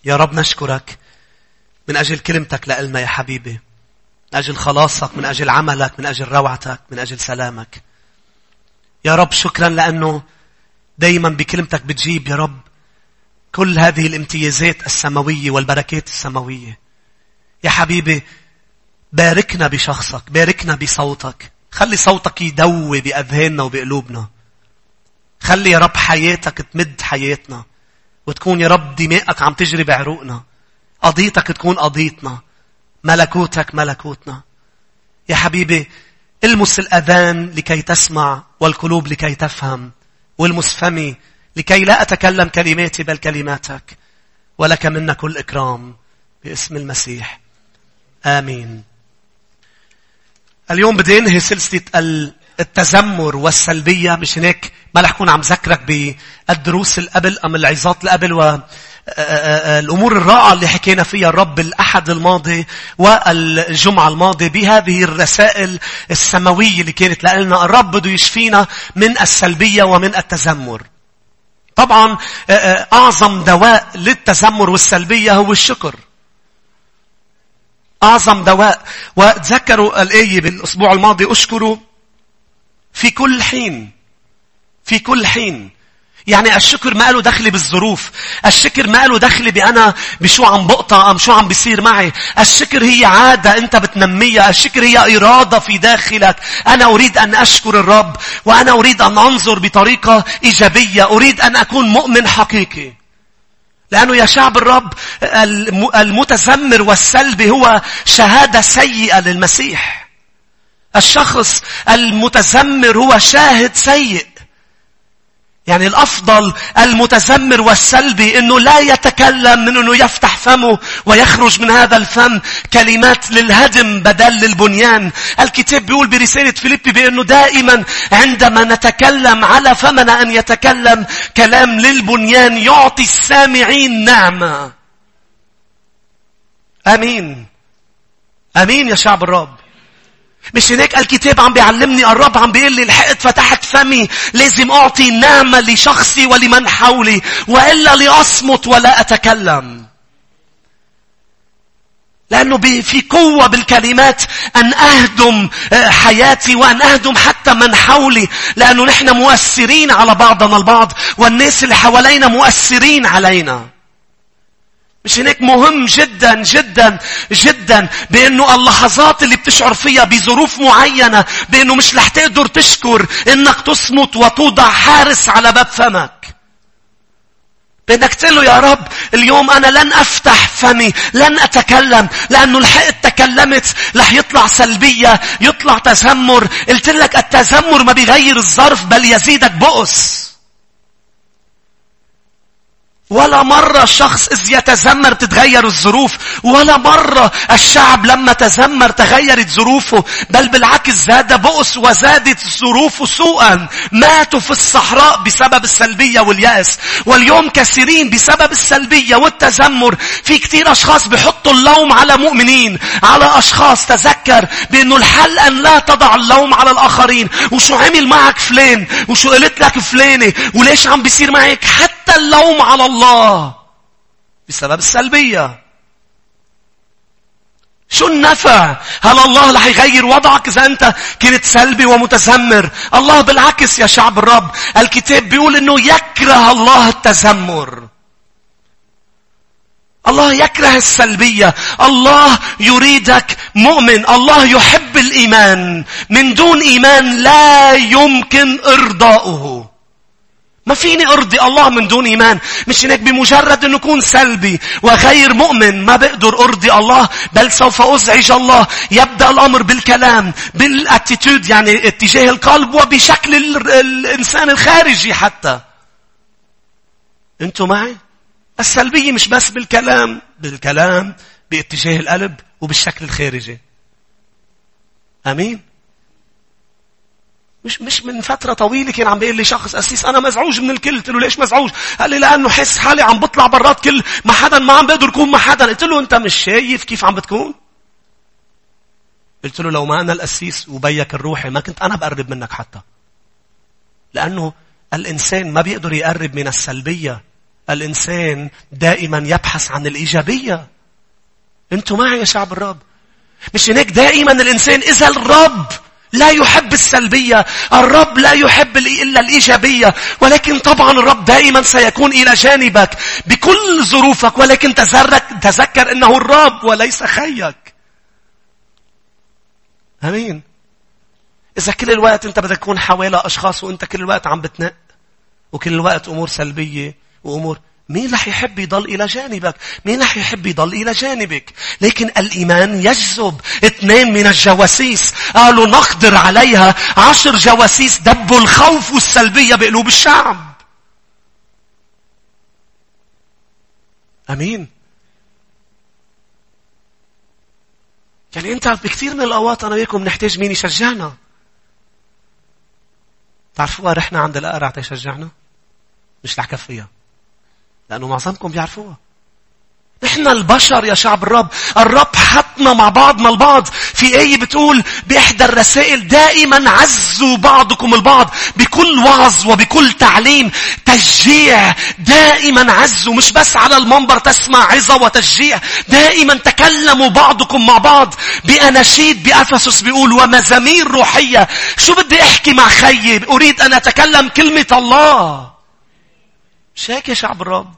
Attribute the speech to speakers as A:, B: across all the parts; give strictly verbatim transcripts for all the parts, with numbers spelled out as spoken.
A: يا رب نشكرك من أجل كلمتك لإلنا يا حبيبي، من أجل خلاصك، من أجل عملك، من أجل روعتك، من أجل سلامك. يا رب شكرا لأنه دايما بكلمتك بتجيب يا رب كل هذه الامتيازات السماوية والبركات السماوية. يا حبيبي باركنا بشخصك، باركنا بصوتك، خلي صوتك يدوي بأذهاننا وبقلوبنا. خلي يا رب حياتك تمد حياتنا، وتكون يا رب دماءك عم تجري بعروقنا، قضيتك تكون قضيتنا، ملكوتك ملكوتنا. يا حبيبي المس الأذان لكي تسمع والقلوب لكي تفهم، والمس فمي لكي لا أتكلم كلماتي بل كلماتك، ولك منا كل إكرام باسم المسيح آمين. اليوم بدي انهي سلسلة التذمر والسلبية، مش هناك ما رح أكون عم ذكرك بالدروس القبل أم العظات القبل والأمور الرائعة اللي حكينا فيها الرب الأحد الماضي والجمعة الماضي بهذه الرسائل السماوية اللي كانت لنا. الرب بده يشفينا من السلبية ومن التذمر. طبعا أعظم دواء للتذمر والسلبية هو الشكر. أعظم دواء. وتذكروا الآية بالأسبوع الماضي: أشكروا في كل حين. في كل حين يعني الشكر ما له دخل بالظروف، الشكر ما له دخل بأنا بشو عم بقطع أم شو عم بيصير معي. الشكر هي عادة أنت بتنميها، الشكر هي إرادة في داخلك. أنا أريد أن أشكر الرب، وأنا أريد أن أنظر بطريقة إيجابية، أريد أن أكون مؤمن حقيقي. لأنه يا شعب الرب المتذمر والسلبي هو شهادة سيئة للمسيح. الشخص المتذمر هو شاهد سيء. يعني الأفضل المتذمر والسلبي إنه لا يتكلم، من إنه يفتح فمه ويخرج من هذا الفم كلمات للهدم بدل للبنيان. الكتاب بيقول برسالة فيليبي بأنه دائما عندما نتكلم على فمنا أن يتكلم كلام للبنيان يعطي السامعين نعمة. أمين أمين يا شعب الرب. مش هناك الكتاب عم بيعلمني، الرب عم بيقول لي لحقت فتحت فمي لازم أعطي نعمة لشخصي ولمن حولي، وإلا لأصمت ولا أتكلم. لأنه في قوة بالكلمات أن أهدم حياتي وأن أهدم حتى من حولي، لأنه نحن مؤثرين على بعضنا البعض، والناس اللي حوالينا مؤثرين علينا. مش هناك مهم جدا جدا جدا بأنه اللحظات اللي بتشعر فيها بظروف معينة بأنه مش رح تقدر تشكر، إنك تصمت وتوضع حارس على باب فمك. بأنك تقول له: يا رب اليوم أنا لن أفتح فمي، لن أتكلم، لأنه لحقت تكلمت رح يطلع سلبية، يطلع تذمر. قلت لك التذمر ما بيغير الظرف بل يزيدك بؤس. ولا مرة الشخص إذ يتذمر تتغير الظروف، ولا مرة الشعب لما تذمر تغيرت ظروفه، بل بالعكس زاد بؤس وزادت ظروفه سوءا. ماتوا في الصحراء بسبب السلبية واليأس. واليوم كثيرين بسبب السلبية والتذمر في كتير أشخاص بيحطوا اللوم على مؤمنين، على أشخاص. تذكر بأنه الحل أن لا تضع اللوم على الآخرين. وشو عمل معك فلان، وشو قلت لك فلانة، وليش عم بيصير معك. حتى اللوم على الله الله بسبب السلبية. شو النفع؟ هل الله رح يغير وضعك إذا أنت كنت سلبي ومتذمر؟ الله بالعكس يا شعب الرب، الكتاب بيقول إنه يكره الله التذمر. الله يكره السلبية. الله يريدك مؤمن. الله يحب الإيمان. من دون إيمان لا يمكن إرضاؤه. ما فيني أرضي الله من دون إيمان. مش هناك بمجرد أن أكون سلبي وغير مؤمن ما بقدر أرضي الله، بل سوف أزعج الله. يبدأ الأمر بالكلام، بالاتيتود يعني اتجاه القلب، وبشكل الإنسان الخارجي حتى. أنتوا معي؟ السلبية مش بس بالكلام، بالكلام باتجاه القلب وبالشكل الخارجي. أمين؟ مش مش من فترة طويلة كان عم بيقول لي شخص: أسيس أنا مزعوج من الكل. قلت له: ليش مزعوج؟ قال لي: لأنه حس حالي عم بطلع برات كل ما حدا ما عم بقدر يكون مع حدا. قلت له: أنت مش شايف كيف عم بتكون؟ قلت له: لو ما أنا الأسيس وبيك الروحي ما كنت أنا بقرب منك حتى. لأنه الإنسان ما بيقدر يقرب من السلبية الإنسان دائما يبحث عن الإيجابية. أنتوا معي يا شعب الرب؟ مش هناك دائما الإنسان إذا الرب لا يحب السلبية، الرب لا يحب إلا الإيجابية، ولكن طبعا الرب دائما سيكون إلى جانبك بكل ظروفك، ولكن تذكر أنه الرب وليس خيك. أمين. إذا كل الوقت أنت بدك تكون حوالي أشخاص وأنت كل الوقت عم بتنق وكل الوقت أمور سلبية وأمور، مين رح يحب يضل إلى جانبك؟ مين رح يحب يضل إلى جانبك؟ لكن الإيمان يجذب. اثنين من الجواسيس قالوا نقدر عليها. عشر جواسيس دبوا الخوف والسلبية بقلوب الشعب. أمين. يعني أنت بكثير من الأوقات أنا وياكم نحتاج مين يشجعنا. تعرفوها رحنا عند الأقرع تيشجعنا؟ مش رح كفيها. لأنه معظمكم بيعرفوها. نحن البشر يا شعب الرب، الرب حطنا مع بعضنا البعض. في آية بتقول بإحدى الرسائل دائما عزوا بعضكم البعض بكل وعظ وبكل تعليم تشجيع. دائما عزوا، مش بس على المنبر تسمع عظة وتشجيع، دائما تكلموا بعضكم مع بعض بأناشيد. بأفسس بيقول ومزامير روحية. شو بدي أحكي مع خيي؟ أريد أن أتكلم كلمة الله. مش هيك يا شعب الرب؟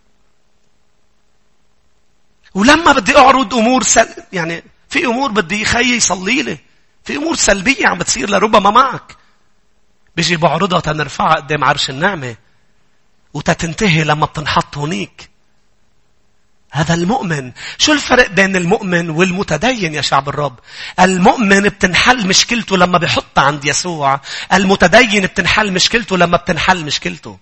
A: ولما بدي أعرض أمور سل... يعني في أمور بدي خيي يصلي لي، في أمور سلبية عم بتصير لربما معك، بيجي بعرضها تنرفعها قدام عرش النعمة وتتنتهي لما بتنحط هونيك. هذا المؤمن. شو الفرق بين المؤمن والمتدين يا شعب الرب؟ المؤمن بتنحل مشكلته لما بيحطها عند يسوع، المتدين بتنحل مشكلته لما بتنحل مشكلته.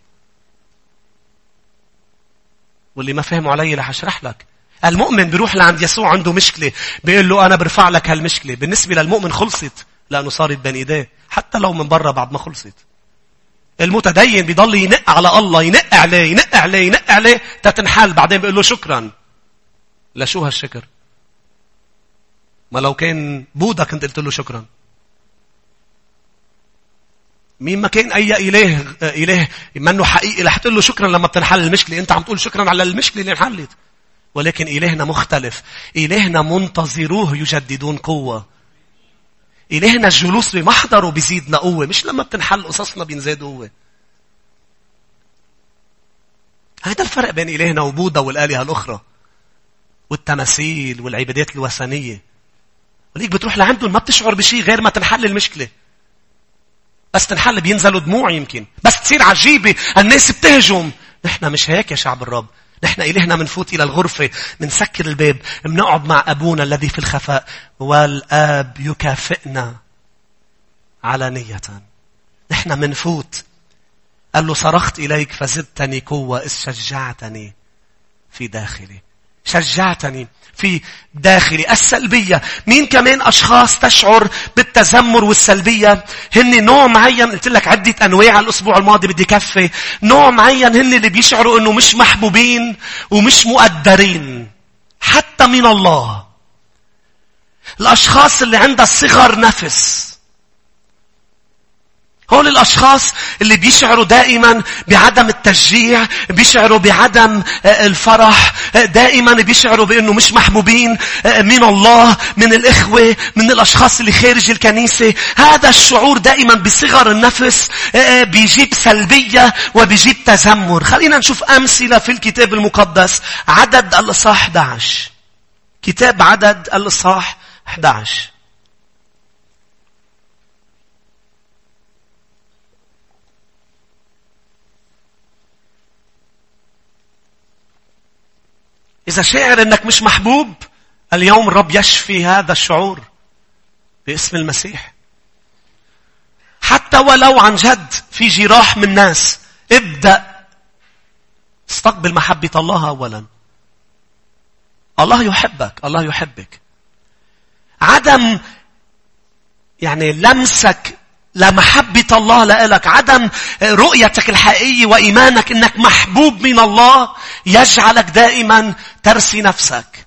A: واللي ما فهموا علي رح أشرح لك. المؤمن بيروح لعند يسوع عنده مشكلة، بيقول له أنا برفع لك هالمشكلة. بالنسبة للمؤمن خلصت، لأنه صارت بين إيديه حتى لو من برا بعد ما خلصت. المتدين بيضل ينق على الله، ينق عليه ينق عليه ينق عليه تتنحل. بعدين بيقول له شكرا. لا شو هالشكر؟ ما لو كان بوذا كنت قلت له شكرا. مين ما كان أي إله إله منه حقيقي رح تقول له شكرا لما بتنحل المشكلة. أنت عم تقول شكرا على المشكلة اللي انحلت. ولكن إلهنا مختلف. إلهنا منتظروه يجددون قوة. إلهنا الجلوس بمحضره بيزيدنا قوة، مش لما بتنحل قصصنا بينزاد قوة. هذا الفرق بين إلهنا وبوذا والآلهة الأخرى والتماثيل والعبادات الوثنية. وليك بتروح لعندهم ما بتشعر بشيء غير ما تنحل المشكلة. بس تنحل بينزلوا دموع يمكن، بس تصير عجيبة الناس بتهجم. نحن مش هيك يا شعب الرب. نحن إلهنا منفوت إلى الغرفة، منسكر الباب، منقعد مع أبونا الذي في الخفاء، والآب يكافئنا علانية. نحن منفوت. قال له صرخت إليك فزدتني قوة إذ شجعتني في داخلي. شجعتني في داخلي. السلبية. مين كمان أشخاص تشعر بالتذمر والسلبية؟ هن نوع معين، قلت لك عدة أنواع الأسبوع الماضي بدي كفي. نوع معين هن اللي بيشعروا أنه مش محبوبين ومش مقدرين حتى من الله. الأشخاص اللي عندها صغر نفس. هول الأشخاص اللي بيشعروا دائما بعدم التشجيع، بيشعروا بعدم الفرح، دائما بيشعروا بأنه مش محبوبين من الله، من الإخوة، من الأشخاص اللي خارج الكنيسة. هذا الشعور دائما بصغر النفس بيجيب سلبية وبيجيب تذمر. خلينا نشوف أمثلة في الكتاب المقدس. عدد الإصحاح أحد عشر. كتاب عدد الإصحاح أحد عشر. إذا شاعر أنك مش محبوب، اليوم الرب يشفي هذا الشعور باسم المسيح. حتى ولو عن جد في جراح من ناس، ابدأ استقبل محبة الله أولا. الله يحبك، الله يحبك. عدم يعني لمسك لمحبة الله لك، عدم رؤيتك الحقيقية وإيمانك أنك محبوب من الله يجعلك دائما ترسي نفسك.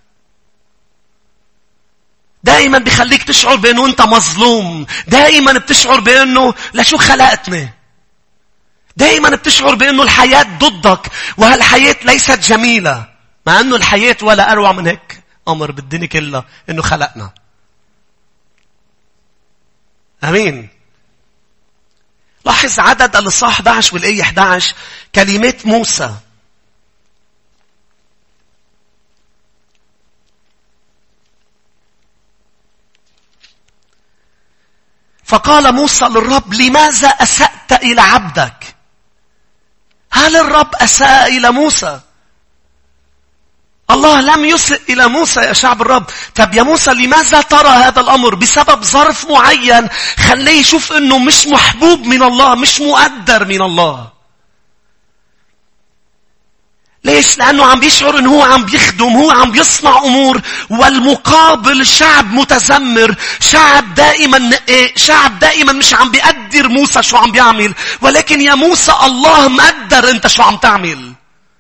A: دائما بيخليك تشعر بأنه أنت مظلوم. دائما بتشعر بأنه لشو خلقتني؟ دائما بتشعر بأنه الحياة ضدك، وهالحياة ليست جميلة، مع أنه الحياة ولا أروع من هيك أمر بالدنيا كلها أنه خلقنا. أمين. لاحظ عدد الإصحاح أحد عشر والآية أحد عشر كلمات موسى. فقال موسى للرب: لماذا أسأت إلى عبدك؟ هل الرب أساء إلى موسى؟ الله لم يسئ إلى موسى يا شعب الرب. طب يا موسى لماذا ترى هذا الأمر؟ بسبب ظرف معين خليه يشوف أنه مش محبوب من الله، مش مقدر من الله. ليش؟ لأنه عم بيشعر أنه هو عم بيخدم، هو عم بيصنع أمور، والمقابل شعب متذمر، شعب دائما شعب دائما مش عم بيقدر موسى شو عم بيعمل. ولكن يا موسى الله مقدر أنت شو عم تعمل.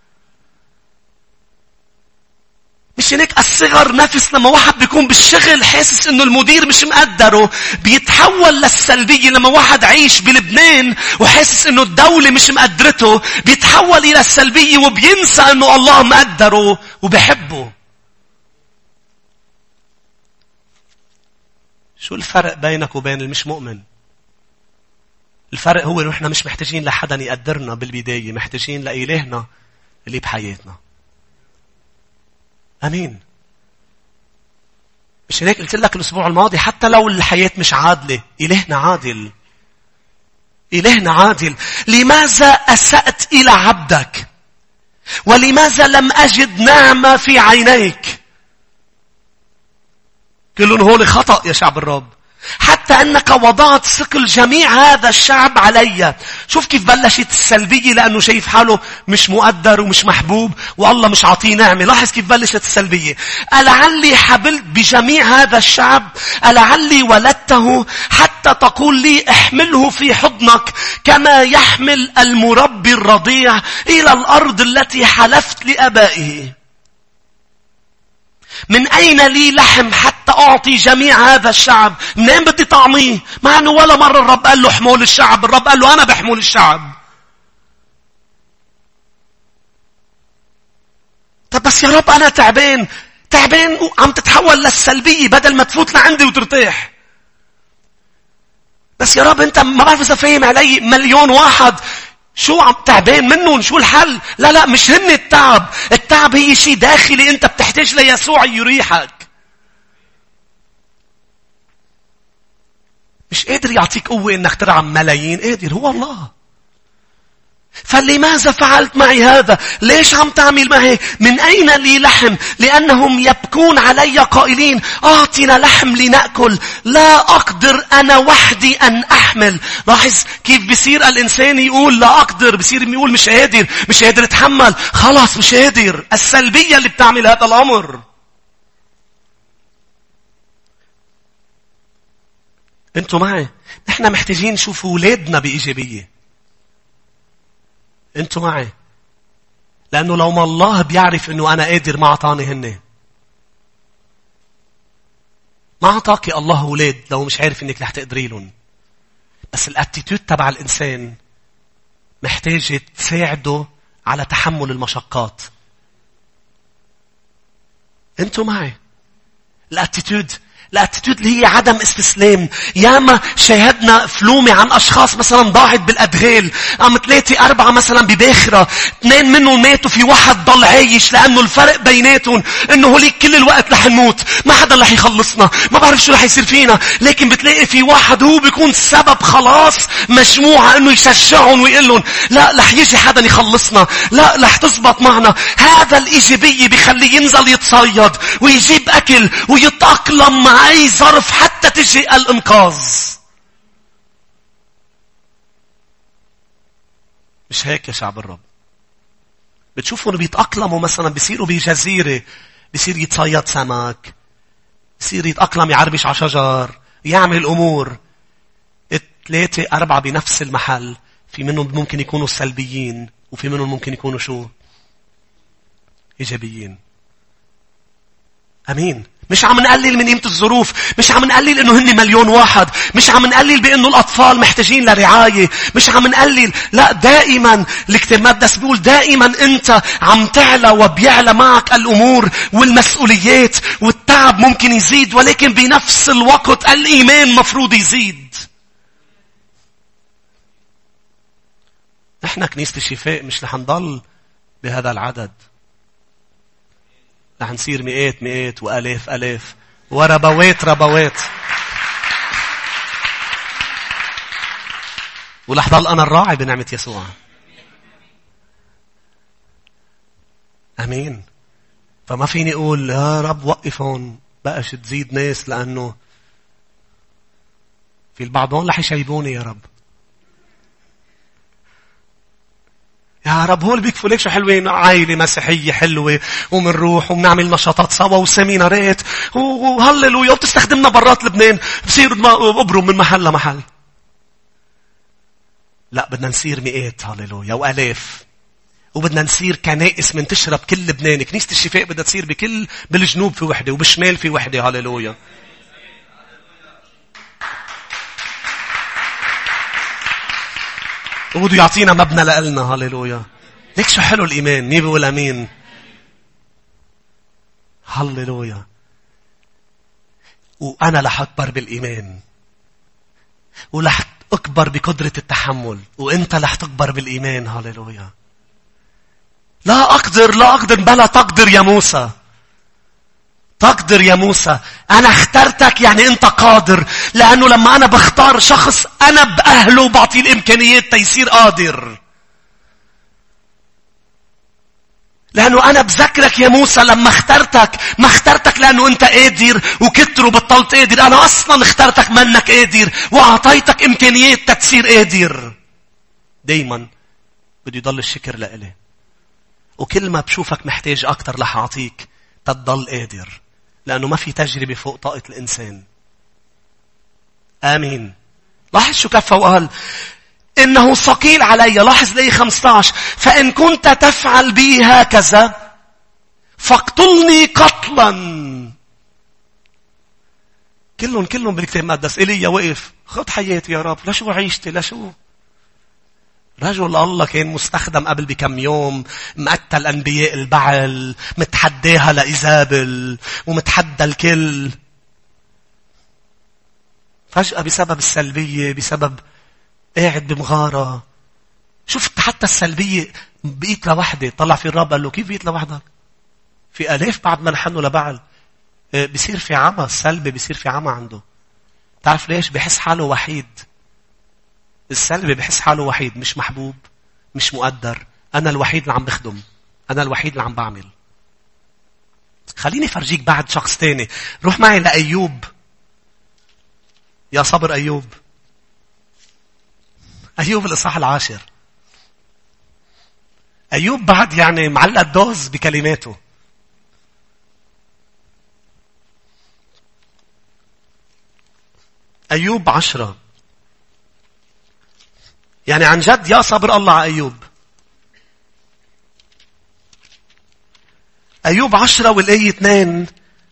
A: مش هيك الصغر نفس لما واحد بيكون بالشغل حاسس انه المدير مش مقدره بيتحول للسلبية. لما واحد عايش بلبنان وحاسس انه الدولة مش مقدرته بيتحول الى السلبية وبينسى انه الله مقدره وبيحبه. شو الفرق بينك وبين المش مؤمن؟ الفرق هو انه احنا مش محتاجين لحدا يقدرنا بالبداية، محتاجين لإلهنا اللي بحياتنا. أمين. مش هيك قلت لك الأسبوع الماضي حتى لو الحياة مش عادلة إلهنا عادل. إلهنا عادل. لماذا أسأت إلى عبدك؟ ولماذا لم أجد نعمة في عينيك؟ كلهم هول خطأ يا شعب الرب. حتى أنك وضعت ثقل جميع هذا الشعب علي. شوف كيف بلشت السلبية لأنه شايف حاله مش مقدر ومش محبوب والله مش عطيه نعمة. لاحظ كيف بلشت السلبية. ألعلي حبلت بجميع هذا الشعب؟ ألعلي ولدته حتى تقول لي احمله في حضنك كما يحمل المربي الرضيع إلى الأرض التي حلفت لآبائه؟ من أين لي لحم حتى أعطي جميع هذا الشعب؟ منين بدي طعميه؟ مع أنه ولا مرة الرب قال له حمول الشعب. الرب قال له أنا بحمول الشعب. طب بس يا رب أنا تعبان. تعبان وعم تتحول للسلبية بدل ما تفوت لعندي وترتاح. بس يا رب أنت ما بعرف إذا فاهم علي. مليون واحد شو عم تعبان منهم؟ شو الحل؟ لا لا مش هن التعب. التعب هي شيء داخلي انت بتحتاج ليسوع يريحك. مش قادر يعطيك قوة انك ترعم ملايين. قادر هو الله. فلماذا فعلت معي هذا؟ ليش عم تعمل معي؟ من أين لي لحم؟ لأنهم يبكون علي قائلين أعطنا لحم لنأكل. لا أقدر أنا وحدي أن أحمل. لاحظ كيف بيصير الإنسان يقول لا أقدر، بيصير يقول مش قادر، مش قادر اتحمل، خلاص مش قادر. السلبية اللي بتعمل هذا الأمر. انتوا معي؟ نحن محتاجين نشوف أولادنا بإيجابية. انتوا معي؟ لأنه لو ما الله بيعرف أنه أنا قادر ما أعطاني هن. ما أعطاكي الله أولاد لو مش عارف أنك رح تقدري لهم. بس الاتيتود تبع الإنسان محتاجة تساعده على تحمل المشقات. انتوا معي؟ الاتيتود الاتيتود اللي هي عدم استسلام. ياما شاهدنا فلومي عن أشخاص مثلا ضاعت بالأدغال. قام ثلاثة أربعة مثلا بباخرة، اثنين منهم ماتوا، في واحد ضل عايش. لأنه الفرق بيناتهم إنه هوليك كل الوقت رح نموت، ما حدا رح يخلصنا، ما بعرف شو رح يصير فينا. لكن بتلاقي في واحد هو بيكون سبب خلاص مجموعة إنه يشجعهم ويقول لهم لا رح يجي حدا يخلصنا، لا رح تزبط معنا. هذا الإيجابية بيخليه ينزل يتصيد ويجيب أكل ويتأقلم مع أي ظرف حتى تجي الإنقاذ. مش هيك يا شعب الرب؟ بتشوفوا بيتأقلموا مثلا بيصيروا بجزيرة، بيصير يتصيد سمك، بيصير يتأقلم يعربش على شجر، يعمل أمور. ثلاثة أربعة بنفس المحل. في منهم ممكن يكونوا سلبيين وفي منهم ممكن يكونوا شو؟ إيجابيين. أمين. مش عم نقلل من قيمة الظروف. مش عم نقلل إنه هن مليون واحد. مش عم نقلل بإنه الأطفال محتاجين لرعاية. مش عم نقلل. لا، دائما الكتاب المقدس بيقول دائما أنت عم تعلى وبيعلى معك الأمور والمسؤوليات والتعب ممكن يزيد، ولكن بنفس الوقت الإيمان مفروض يزيد. نحن كنيسة الشفاء مش رح نضل بهذا العدد. رح نصير مئات مئات وآلاف آلاف وربوات ربوات. ورح ضل أنا الراعي بنعمة يسوع. أمين. فما فيني أقول يا رب وقف هون بقاش تزيد ناس، لأنه في البعض هون رح يشيبوني يا رب. يا رب هول بيكفوا ليك شو حلوين، عائلة مسيحية حلوة ومنروح ومنعمل نشاطات سوا وسيمينارات وهللويا وبتستخدمنا برات لبنان بصير أبرم من محل لمحل. لا، بدنا نصير مئات هللويا وآلاف، وبدنا نصير كنائس من تشرب كل لبنان. كنيسة الشفاء بدها تصير بكل، بالجنوب في وحدة وبالشمال في وحدة هللويا. وبده يعطينا مبنى لألنا هللويا. ليك شو حلو الإيمان. مين بيقول أمين؟ هللويا. وأنا رح أكبر بالإيمان، ورح أكبر بقدرة التحمل، وأنت رح تكبر بالإيمان. هللويا. لا أقدر لا أقدر بلا تقدر يا موسى. تقدر يا موسى. أنا اخترتك يعني أنت قادر، لأنه لما أنا بختار شخص أنا بأهله وبعطيه الإمكانيات تيصير قادر. لأنه أنا بذكرك يا موسى لما اخترتك، ما اخترتك لأنه أنت قادر وكتر وبطلت قادر. أنا أصلا اخترتك منك قادر وأعطيتك إمكانيات تتصير قادر. دايما بدي يضل الشكر لإلي، وكل ما بشوفك محتاج أكتر رح أعطيك تضل قادر، لأنه ما في تجربة فوق طاقة الإنسان. آمين. لاحظ شو كفى وقال إنه ثقيل علي. لاحظ لي خمسة عشر. فإن كنت تفعل بي هكذا فاقتلني قتلا. كلهم كلهم بالكتاب المقدس. إيليا وقف خد حياتي يا رب، لشو عيشتي لشو. رجل الله كان مستخدم قبل بكم يوم، مقتل أنبياء البعل، متحداها لإيزابل ومتحدى الكل. فجأة بسبب السلبية، بسبب قاعد بمغارة. شفت حتى السلبية بقيت لوحدة. طلع في الرب قال له كيف بقيت لوحدك؟ في ألاف بعد ما نحنوا لبعل. بيصير في عمى السلبي، بيصير في عمى عنده. تعرف ليش؟ بحس حاله وحيد. السلبي بحس حاله وحيد، مش محبوب، مش مقدر. أنا الوحيد اللي عم بخدم، أنا الوحيد اللي عم بعمل. خليني فرجيك بعد شخص تاني. روح معي لأيوب. يا صبر أيوب. أيوب الإصحاح العاشر. أيوب بعد يعني معلق الدوز بكلماته. أيوب عشرة. يعني عن جد يا صبر الله على أيوب. أيوب عشرة والآية اثنين.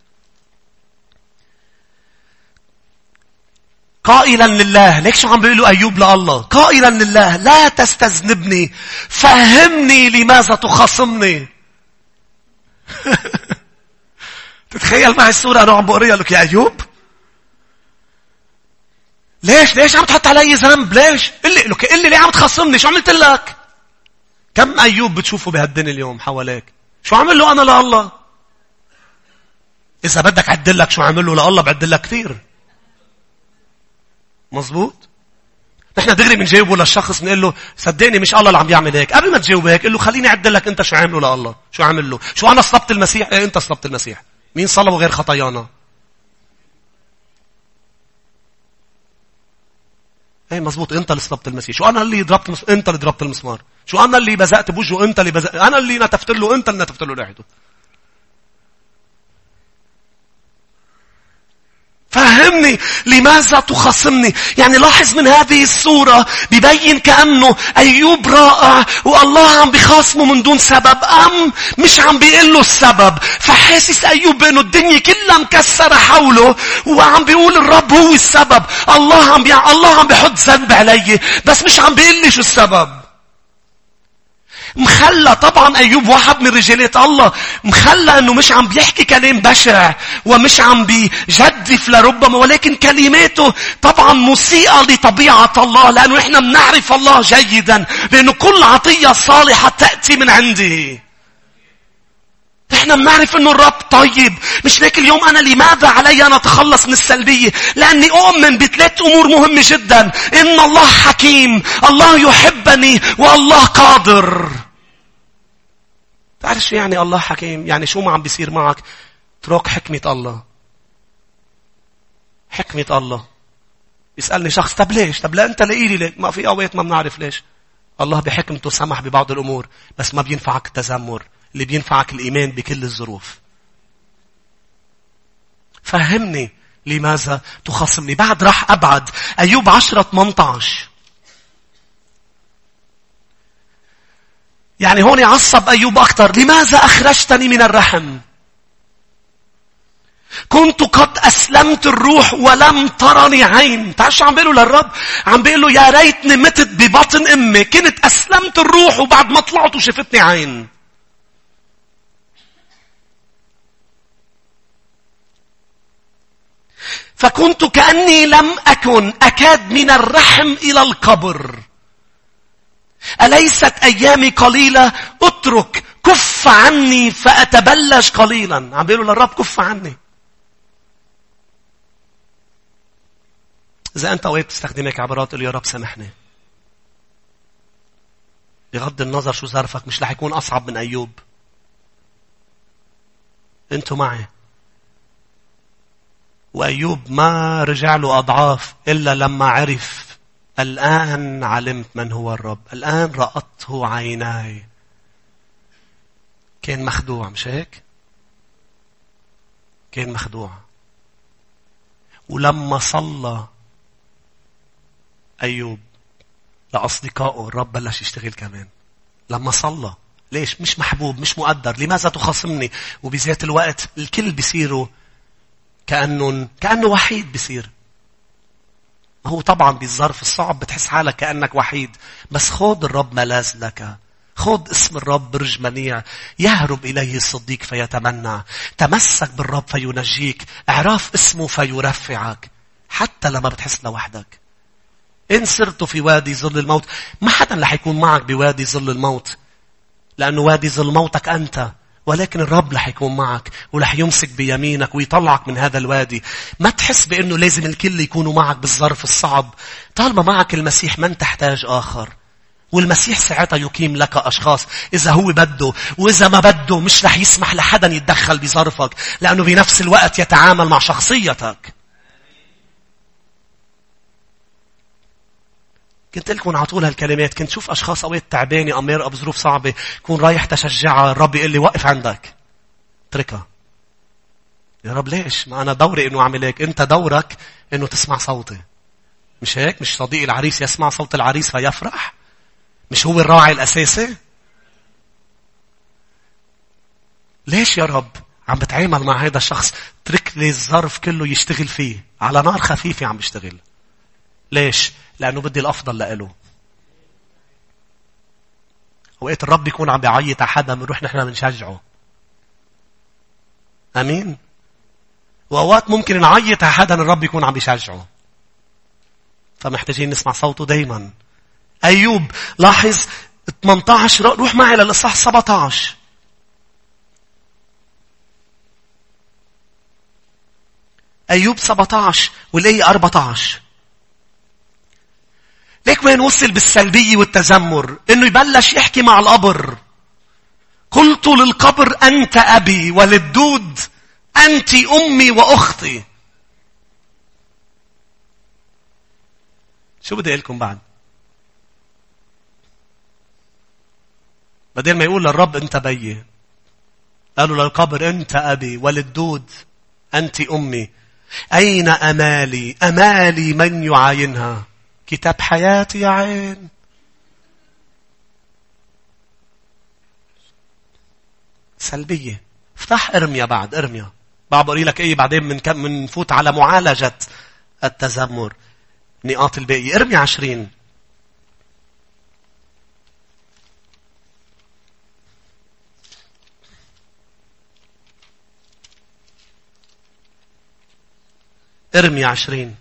A: قائلا لله. ليك شو عم بيقولوا أيوب لله؟ قائلا لله لا تستذنبني، فهمني لماذا تخاصمني. تتخيل معي الصورة أنا عم بقريها لك يا أيوب. ليش ليش عم تحط علي ذنب؟ ليش؟ قل لي قل لي ليه عم تخاصمني؟ شو عملت لك؟ كم أيوب بتشوفه بهالدنيا اليوم حواليك؟ شو عمل له أنا لله؟ إذا بدك عدل لك شو عمل له لله بعدل لك كثير. مظبوط. نحن دغري بنجاوبه للشخص نقول له صدقني مش الله اللي عم يعمل هيك. قبل ما تجاوب هيك قل له خليني اعدل لك انت شو عامله لله. شو عامل له؟ شو انا صلبت المسيح؟ ايه انت صلبت المسيح. مين صلبه غير خطايانا؟ ايه مظبوط، انت اللي صلبت المسيح. شو انا اللي ضربت مس... انت اللي ضربت المسمار. شو انا اللي بزقت بوجهه؟ انت اللي بزقت. انا اللي نتفت له، انت اللي نتفت له ريحته. فهمني لماذا تخاصمني. يعني لاحظ من هذه الصورة بيبين كأنه أيوب رائع والله عم بخاصمه من دون سبب، أم مش عم بيقول له السبب. فحاسس أيوب بأنه الدنيا كلها مكسرة حوله وعم بيقول الرب هو السبب. الله عم بي... الله عم بيحط ذنب علي بس مش عم بيقول لي شو السبب. مخلى طبعا أيوب واحد من رجالات الله، مخلى أنه مش عم بيحكي كلام بشع ومش عم بيجدف لربما، ولكن كلماته طبعا موسيقى لطبيعة الله، لأنه إحنا بنعرف الله جيدا بأنه كل عطية صالحة تأتي من عنده. إحنا بنعرف أنه الرب طيب. مش لكن اليوم أنا لماذا علي أن أتخلص من السلبية؟ لأني أؤمن بثلاث أمور مهمة جدا. إن الله حكيم، الله يحبني، والله قادر. تعرف شو يعني الله حكيم؟ يعني شو ما عم بيصير معك ترك حكمة الله. حكمة الله. يسألني شخص طب ليش؟ طب لا أنت لقيلي ليه؟ ما في أوقات ما بنعرف ليش. الله بحكمته سمح ببعض الأمور، بس ما بينفعك التذمر، اللي بينفعك الإيمان بكل الظروف. فهمني لماذا تخاصمني. بعد راح أبعد. أيوب عشرة ثمانية عشر. يعني هون عصب أيوب أكتر. لماذا أخرجتني من الرحم؟ كنت قد أسلمت الروح ولم ترني عين. تعال شو عم بيقولوا للرب؟ عم بيقولوا يا ريتني متت ببطن أمي، كنت أسلمت الروح وبعد ما طلعت وشفتني عين. فكنت كأني لم أكن أكاد من الرحم إلى القبر. أليست أيامي قليلة؟ اترك كف عني فأتبلج قليلا. عم بيقولوا للرب كف عني. إذا أنت وقت تستخدمك عبارات قل يا رب سامحني، بغض النظر شو ظرفك مش رح يكون أصعب من أيوب. أنتوا معي. وأيوب ما رجع له أضعاف إلا لما عرف الآن علمت من هو الرب، الآن رأته عيناي. كان مخدوع مش هيك؟ كان مخدوع. ولما صلى أيوب لأصدقائه الرب بلش يشتغل كمان. لما صلى. ليش؟ مش محبوب، مش مقدر. لماذا تخاصمني؟ وبذات الوقت الكل بيصيروا كأنه كأنه وحيد بيصير. هو طبعا بالظرف الصعب بتحس حالك كأنك وحيد، بس خود الرب ملاذ لك. خود اسم الرب برج منيع يهرب إليه الصديق فيتمنع. تمسك بالرب فينجيك. اعراف اسمه فيرفعك حتى لما بتحس لوحدك. إن سرت في وادي ظل الموت، ما حدا رح يكون معك بوادي ظل الموت، لأنه وادي ظل موتك أنت، ولكن الرب رح يكون معك ورح يمسك بيمينك ويطلعك من هذا الوادي. ما تحس بأنه لازم الكل يكونوا معك بالظرف الصعب. طالما معك المسيح من تحتاج آخر، والمسيح ساعتها يقيم لك أشخاص إذا هو بده، وإذا ما بده مش رح يسمح لحدا يتدخل بظرفك، لأنه بنفس الوقت يتعامل مع شخصيتك. كنت لكم على طول هالكلمات. كنت شوف أشخاص أوقات تعبانة أو مرقة بظروف صعبة، كون رايح تشجعها، الرب يقول لي وقف عندك اتركها. يا رب ليش؟ ما أنا دوري إنه أعمل هيك. أنت دورك إنه تسمع صوتي، مش هيك؟ مش صديق العريس يسمع صوت العريس فيفرح؟ مش هو الراعي الأساسي؟ ليش يا رب عم بتعامل مع هذا الشخص؟ ترك لي الظرف كله يشتغل فيه على نار خفيفة. عم بيشتغل ليش؟ لأنه بدي الأفضل لإله. وقت الرب يكون عم بيعيط أحدا بنروح نحن بنشجعه. أمين. وأوقات ممكن نعيط أحدا الرب يكون عم بيشجعه. فمحتاجين نسمع صوته دايما. أيوب لاحظ ثمانية عشر. روح معي للإصحاح سبعة عشر. أيوب سبعة عشر والآية أربعة عشر. ليك وين وصل بالسلبية والتذمر؟ إنه يبلش يحكي مع القبر. قلت للقبر أنت أبي، وللدود أنت أمي وأختي. شو بدي أقول لكم بعد؟ بدل ما يقول للرب أنت بيي، قالوا للقبر أنت أبي، وللدود أنت أمي. أين أمالي؟ أمالي من يعاينها؟ كتاب حياتي يا عين. سلبية. افتح ارميا بعد ارميا. بعد بقول لك ايه بعدين من كم من فوت على معالجة التذمر. نقاط الباقي. ارميا عشرين. ارميا عشرين.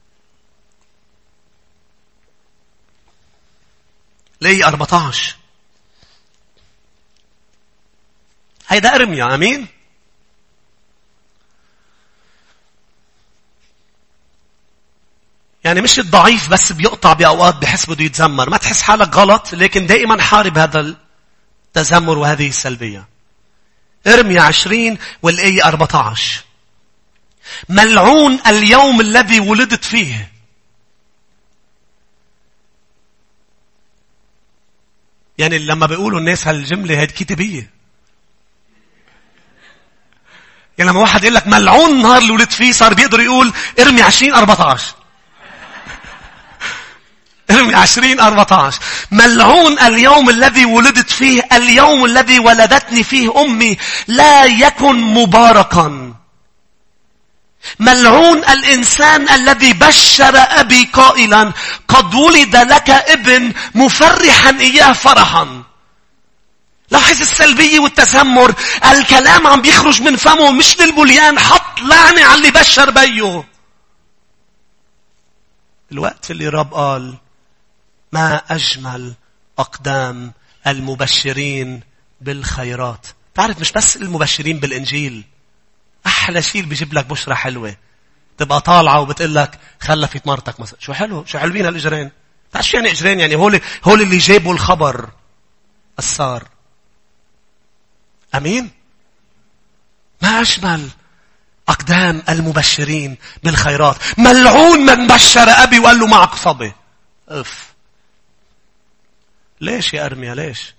A: ليه أربعة عشر. هيدا ارميا. امين. يعني مش الضعيف بس بيقطع بأوقات بحس بده يتذمر. ما تحس حالك غلط، لكن دائما حارب هذا التذمر وهذه السلبية. ارميا عشرين والآية أربعة عشر. ملعون اليوم الذي ولدت فيه. يعني لما بيقولوا الناس هالجملة هذه كتابية. يعني لما واحد يقول لك ملعون النهار اللي ولدت فيه، صار بيقدر يقول ارمي عشرين أربعة عشر. ارمي عشرين أربعة عشر. ملعون اليوم الذي ولدت فيه، اليوم الذي ولدتني فيه أمي، لا يكن مباركا. ملعون الإنسان الذي بشر أبي قائلا قد ولد لك ابن مفرحا إياه فرحا. لاحظ السلبية والتذمر. الكلام عم بيخرج من فمه مش للبليان، حط لعنة على اللي بشر بيه. الوقت اللي رب قال ما أجمل أقدام المبشرين بالخيرات. تعرف مش بس المبشرين بالإنجيل. أحلى شيء بيجيب لك بشرة حلوة. تبقى طالعة وبتقول لك خلفت مرتك مثلا. شو حلو، شو حلوين هالإجرين. تعرف شو يعني إجرين؟ يعني هول هول اللي جابوا الخبر الصار. أمين. ما أجمل أقدام المبشرين بالخيرات. ملعون من بشر أبي وقال له معك صبي. أف. ليش يا أرميا ليش؟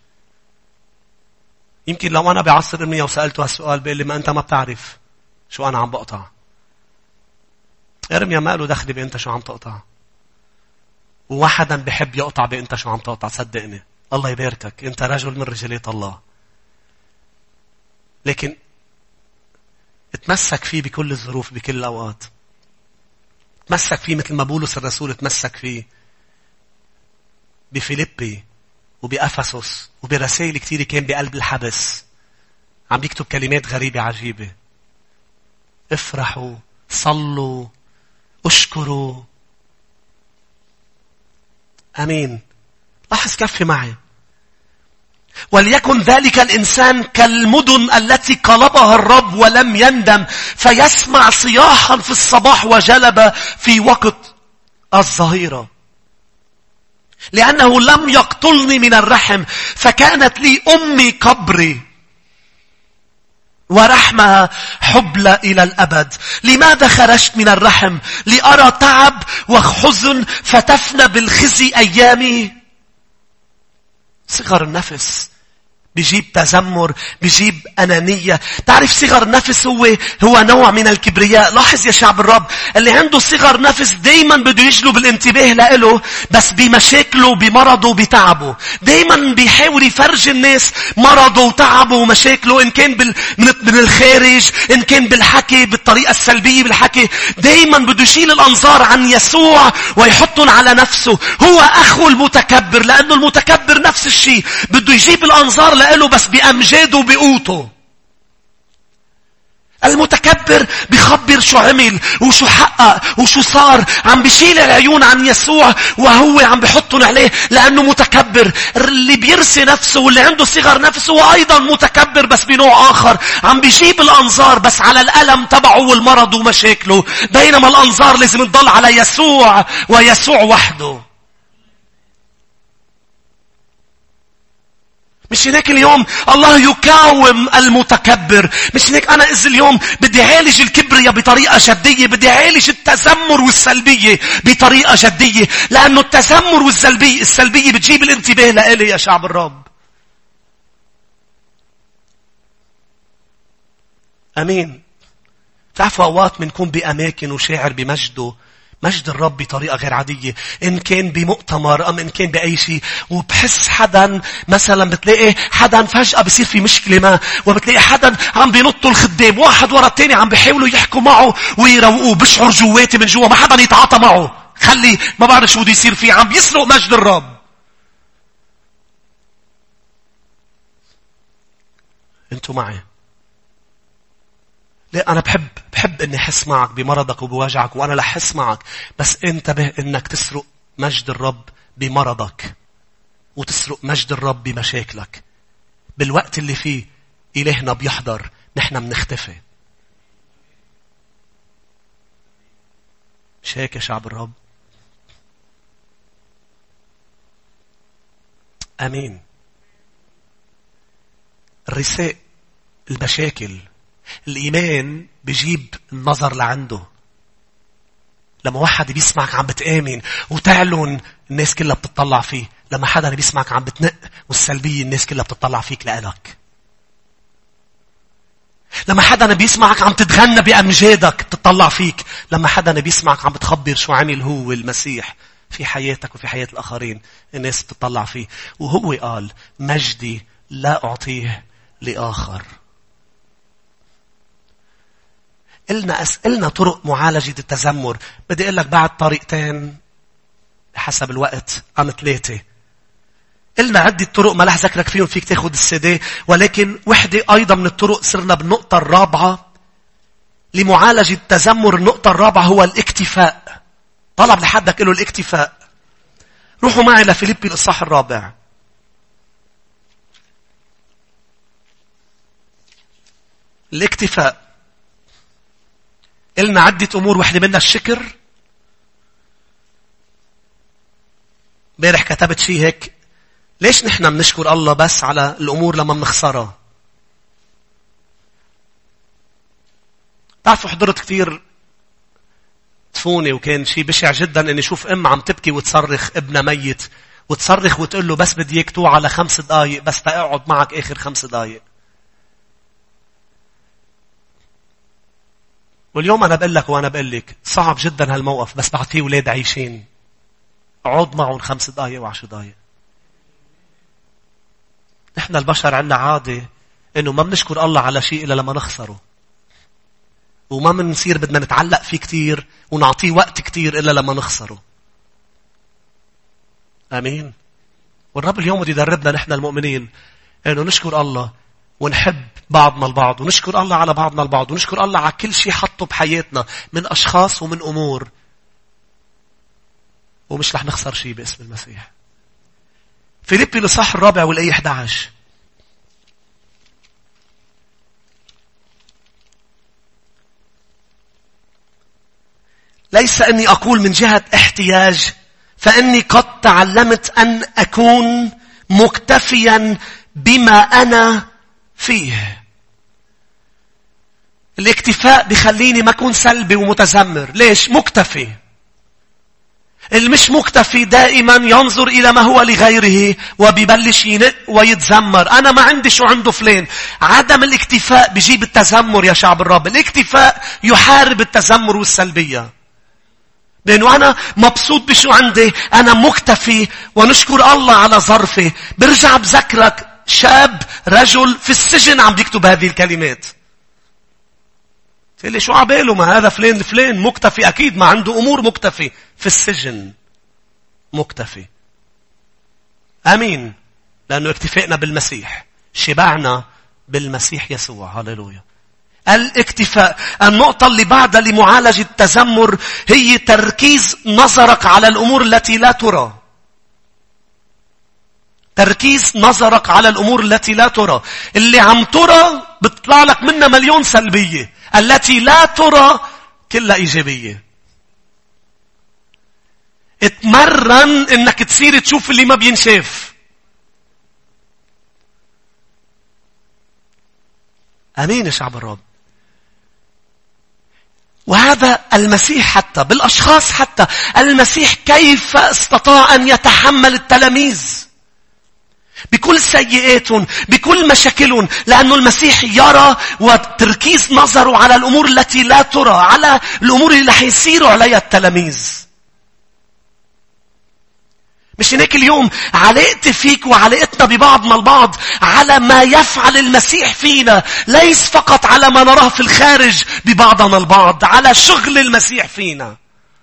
A: يمكن لو أنا بعصر أرميا وسألته هالسؤال بيقول لي ما أنت ما بتعرف شو أنا عم بقطع. أرميا ما له دخل بأنت شو عم تقطع. وواحدا بحب يقطع بأنت شو عم تقطع. صدقني الله يباركك، أنت رجل من رجالات الله. لكن اتمسك فيه بكل الظروف بكل الأوقات. اتمسك فيه مثل ما بولس الرسول اتمسك فيه بفيليبي وبأفسس وبرسائل كتير كان بقلب الحبس عم بيكتب كلمات غريبة عجيبة. افرحوا، صلوا، اشكروا. أمين. لاحظ كفي معي. وليكن ذلك الإنسان كالمدن التي قلبها الرب ولم يندم، فيسمع صياحا في الصباح وجلب في وقت الظهيرة. لأنه لم يقتلني من الرحم، فكانت لي أمي قبري ورحمها حبلى إلى الأبد. لماذا خرجت من الرحم؟ لأرى تعب وحزن فتفنى بالخزي أيامي. صغر النفس بيجيب تذمر، بيجيب أنانية. تعرف صغر النفس هو هو نوع من الكبرياء. لاحظ يا شعب الرب، اللي عنده صغر نفس دايما بده يجلب الانتباه لإله، بس بمشاكله بمرضه بتعبه. دايما بيحاول يفرج الناس مرضه وتعبه ومشاكله، إن كان بال... من الخارج، إن كان بالحكي بالطريقة السلبية بالحكي. دايما بده يشيل الأنظار عن يسوع ويحطهم على نفسه. هو أخو المتكبر، لأنه المتكبر نفس الشيء بده يجيب الأنظار لقاله بس بأمجاده وبقوته. المتكبر بيخبر شو عمل وشو حقق وشو صار. عم بيشيل العيون عن يسوع وهو عم بيحطهم عليه لأنه متكبر. اللي بيرسي نفسه واللي عنده صغر نفسه هو أيضا متكبر بس بنوع آخر. عم بيجيب الأنظار بس على الألم تبعه والمرض ومشاكله، بينما الأنظار لازم تضل على يسوع ويسوع وحده. مش هناك اليوم الله يكاوم المتكبر. مش هناك أنا إذا اليوم بدي عالج الكبرياء بطريقة جدية، بدي عالج التذمر والسلبية بطريقة جدية، لأنه التذمر والسلبية السلبية بتجيب الانتباه لإلي يا شعب الرب. أمين. تعرفوا أوقات بنكون بأماكن وشاعر بمجده، مجد الرب بطريقة غير عادية، إن كان بمؤتمر أم إن كان بأي شيء، وبحس حدا مثلا بتلاقي حدا فجأة بيصير في مشكلة ما، وبتلاقي حدا عم بينطوا الخدام واحد ورا التاني عم بيحاولوا يحكوا معه ويروقوه. بشعر جواتي من جوا ما حدا يتعاطى معه، خلي ما بعرف شو بده يصير فيه، عم بيسرق مجد الرب. انتوا معي؟ لا، أنا بحب بحب إني أحس معك بمرضك وبوجعك، وأنا رح أحس معك، بس انتبه إنك تسرق مجد الرب بمرضك وتسرق مجد الرب بمشاكلك. بالوقت اللي فيه إلهنا بيحضر نحن منختفي. مش هيك يا شعب الرب؟ أمين. الرثاء، المشاكل، الإيمان بيجيب النظر لعنده. لما واحد بيسمعك عم بتآمن وتعلن، الناس كلها بتطلع فيه. لما حدا بيسمعك عم بتنق والسلبية، الناس كلها بتطلع فيك لإلك. لما حدا بيسمعك عم تتغنى بأمجادك بتطلع فيك. لما حدا بيسمعك عم بتخبر شو عمل هو المسيح في حياتك وفي حياة الآخرين، الناس بتطلع فيه. وهو قال مجدي لا أعطيه لآخر. إلنا أسئلنا طرق معالجة التذمر. بدي أقول لك بعد طريقتين حسب الوقت أم ثلاثة. إلنا عدة طرق ما لح ذكرك فيهم، فيك تاخد السيدي، ولكن وحدة أيضا من الطرق صرنا بالنقطة الرابعة لمعالجة التذمر. النقطة الرابعة هو الاكتفاء. طلب لحدك له الاكتفاء. روحوا معي لفيليبي الإصحاح الرابع. الاكتفاء. إلنا عدة أمور، واحدة منها الشكر. بارح كتبت شيء هيك، ليش نحن بنشكر الله بس على الأمور لما بنخسرها؟ تعرفوا حضرت كثير تفوني، وكان شيء بشع جدا اني اشوف ام عم تبكي وتصرخ ابنها ميت، وتصرخ وتقول له بس بدي اياك توعى على خمس دقائق بس تقعد معك اخر خمس دقائق. واليوم أنا بقول لك وأنا بقول لك صعب جدا هالموقف، بس بعطيه أولاد عايشين اقعد معهم خمس دقائق وعشر دقائق. نحن البشر عنا عادة إنه ما بنشكر الله على شيء إلا لما نخسره، وما بنصير بدنا نتعلق فيه كتير ونعطيه وقت كتير إلا لما نخسره. آمين. والرب اليوم بده يدربنا نحن المؤمنين إنه نشكر الله ونحب بعضنا البعض، ونشكر الله على بعضنا البعض، ونشكر الله على كل شيء حطه بحياتنا من أشخاص ومن أمور، ومش رح نخسر شيء باسم المسيح. فيليبي الإصحاح الرابع والآية إحدى عشر. ليس أني أقول من جهة احتياج، فإني قد تعلمت أن أكون مكتفيا بما أنا فيه. الاكتفاء بخليني ما أكون سلبي ومتذمر. ليش؟ مكتفي. المش مكتفي دائما ينظر إلى ما هو لغيره وبيبلش ينق ويتذمر. أنا ما عندي شو عنده فلان. عدم الاكتفاء بيجيب التذمر يا شعب الرب. الاكتفاء يحارب التذمر والسلبية، لأنه أنا مبسوط بشو عندي، أنا مكتفي ونشكر الله على ظرفي. برجع بذكرك شاب رجل في السجن عم بيكتب هذه الكلمات. تقول لي شو عباله؟ ما هذا فلان الفلان مكتفي، أكيد ما عنده أمور مكتفي في السجن. مكتفي. أمين. لأنه اكتفائنا بالمسيح، شبعنا بالمسيح يسوع. هاليلويا. الاكتفاء. النقطة اللي بعدها لمعالجة التذمر هي تركيز نظرك على الأمور التي لا ترى. تركيز نظرك على الأمور التي لا ترى. اللي عم ترى بتطلع لك منها مليون سلبية، التي لا ترى كلها إيجابية. اتمرن انك تصير تشوف اللي ما بينشاف. أمين يا شعب الرب. وهذا المسيح حتى بالأشخاص، حتى المسيح كيف استطاع أن يتحمل التلاميذ؟ بكل سيئاتهم، بكل مشاكلهم، لأنه المسيح يرى وتركيز نظره على الأمور التي لا ترى، على الأمور اللي رح يصيروا عليها التلاميذ. مش هناك اليوم علاقتي فيك وعلاقتنا ببعضنا البعض على ما يفعل المسيح فينا، ليس فقط على ما نراه في الخارج ببعضنا البعض، على شغل المسيح فينا.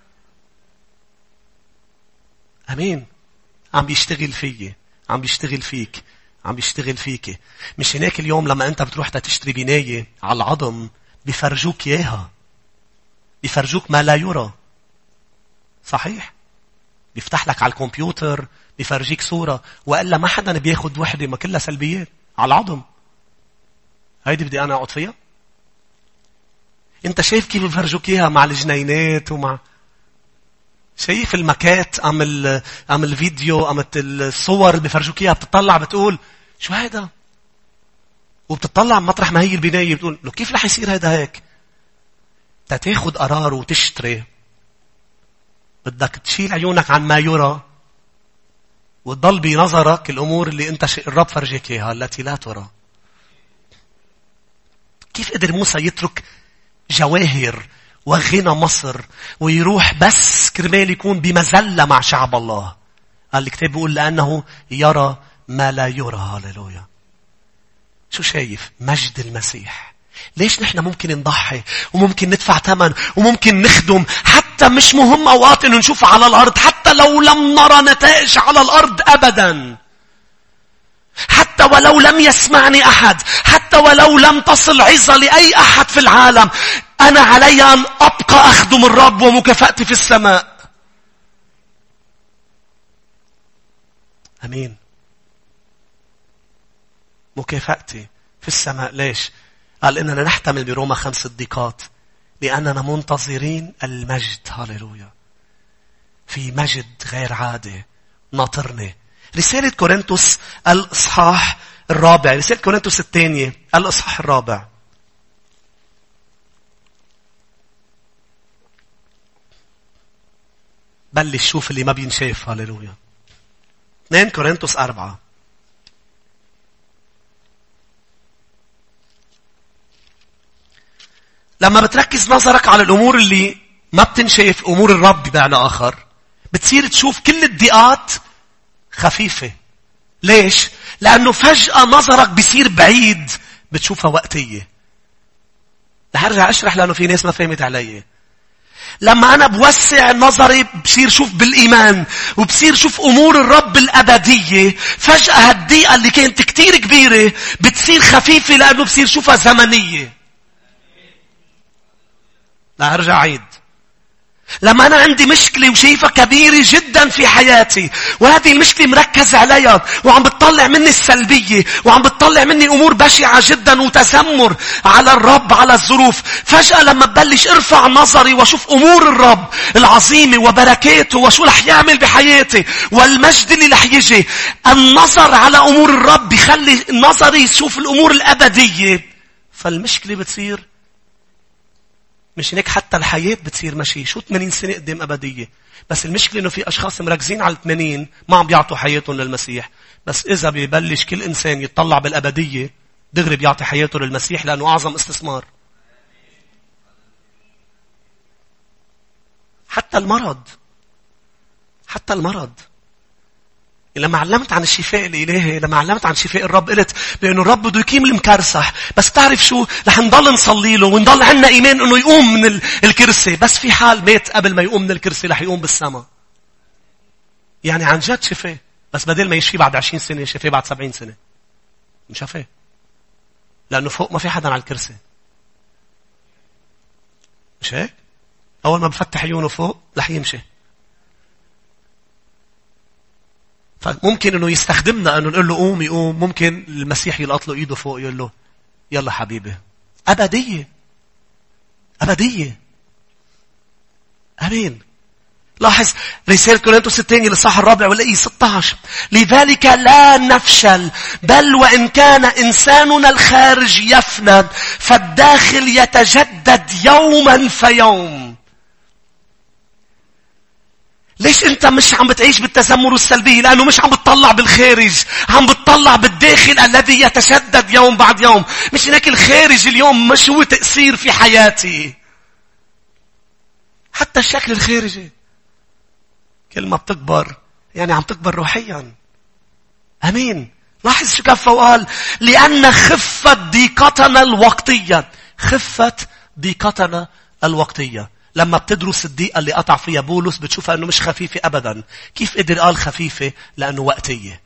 A: أمين. عم بيشتغل فيي، عم بيشتغل فيك، عم بيشتغل فيك. مش هناك اليوم لما أنت بتروح تشتري بناية على العظم بيفرجوك إياها، بيفرجوك ما لا يرى. صحيح؟ بيفتح لك على الكمبيوتر بيفرجيك صورة، وإلا ما حدا بياخد وحدة ما كلها سلبيات على العظم. هيدي بدي أنا أقعد فيها؟ أنت شايف كيف بيفرجوك إياها مع الجنينات ومع شايف المكات أم ال أم الفيديو أم الصور اللي بيفرجوك إياها، بتطلع بتقول شو هيدا؟ وبتطلع مطرح ما هي البناية بتقول لو كيف رح يصير هيدا هيك؟ تتاخد قرار وتشتري، بدك تشيل عيونك عن ما يرى وتضل بنظرك الأمور اللي أنت الرب فرجيك إياها التي لا ترى. كيف قدر موسى يترك جواهر وغنى مصر ويروح بس كرمال يكون بمزلة مع شعب الله؟ قال الكتاب بيقول لأنه يرى ما لا يرى. هاليلويا. شو شايف؟ مجد المسيح. ليش نحن ممكن نضحي وممكن ندفع ثمن وممكن نخدم، حتى مش مهم أوقات إنه نشوف على الأرض، حتى لو لم نرى نتائج على الأرض أبدا، حتى ولو لم يسمعني أحد، حتى ولو لم تصل عظة لأي أحد في العالم، أنا علي أن أبقى أخدم الرب ومكافأتي في السماء. أمين. مكافأتي في السماء. ليش؟ قال إننا نحتمل بروما خمس الضيقات لأننا منتظرين المجد. هاليلويا. في مجد غير عادي ناطرني. رسالة كورنثوس الإصحاح الرابع، رسالة كورنثوس الثانية الإصحاح الرابع. بلش شوف اللي ما بينشاف. هاليلويا. اثنين كورنثوس أربعة. لما بتركز نظرك على الأمور اللي ما بتنشاف، أمور الرب بمعنى آخر، بتصير تشوف كل الضيقات خفيفة. ليش؟ لأنه فجأة نظرك بيصير بعيد، بتشوفها وقتية. رح أرجع أشرح لأنه في ناس ما فهمت علي. لما أنا بوسع نظري بصير شوف بالإيمان وبصير شوف أمور الرب الأبدية، فجأة هالضيقة اللي كانت كتير كبيرة بتصير خفيفة لأنه بصير شوفها زمنية. لا أرجع عيد. لما أنا عندي مشكلة وشايفها كبيرة جدا في حياتي، وهذه المشكلة مركز عليها وعم بتطلع مني السلبية وعم بتطلع مني أمور بشعة جدا وتذمر على الرب على الظروف، فجأة لما ببلش ارفع نظري واشوف أمور الرب العظيمة وبركاته وشو رح يعمل بحياتي والمجد اللي رح يجي، النظر على أمور الرب بيخلي نظري يشوف الأمور الأبدية، فالمشكلة بتصير مش هيك. حتى الحياة بتصير ماشي. شو ثمانين سنة قدام أبدية؟ بس المشكلة إنه في أشخاص مركزين على الثمانين ما عم بيعطوا حياتهم للمسيح. بس إذا بيبلش كل إنسان يتطلع بالأبدية دغري بيعطي حياته للمسيح، لأنه أعظم استثمار. حتى المرض، حتى المرض. لما علمت عن الشفاء الإلهي، لما علمت عن شفاء الرب، قلت بأنه الرب بده يقيم المكرسح. بس تعرف شو؟ رح نضل نصلي له ونضل عنا إيمان أنه يقوم من الكرسي، بس في حال مات قبل ما يقوم من الكرسي رح يقوم بالسماء. يعني عن جد شفاء، بس بدل ما يشفي بعد عشرين سنة شفاء بعد سبعين سنة. مش شفاء، لأنه فوق ما في حدا على الكرسي. مش هيك؟ أول ما بفتح عيونه فوق رح يمشي. فممكن انه يستخدمنا انه نقول له قوم يقوم. ممكن المسيح يلقط له ايده فوق يقول له يلا حبيبي. ابديه، ابديه. امين. لاحظ رسالة كورنثوس الثانية للصح الرابع والآية ستة عشر. لذلك لا نفشل، بل وإن كان إنساننا الخارج يفنى فالداخل يتجدد يوما فيوم. ليش انت مش عم بتعيش بالتذمر والسلبية؟ لأنه مش عم بتطلع بالخارج، عم بتطلع بالداخل الذي يتشدد يوم بعد يوم. مش هناك الخارج اليوم مش هو تأثير في حياتي، حتى الشكل الخارجي. كل ما بتكبر يعني عم تكبر روحيا. أمين. لاحظ شو كفى وقال لأن خفة ضيقتنا الوقتية. خفة ضيقتنا الوقتية. لما بتدرس الضيقة اللي قطع فيها بولس بتشوفها أنه مش خفيفة أبدا. كيف قدر قال خفيفة؟ لأنه وقتية.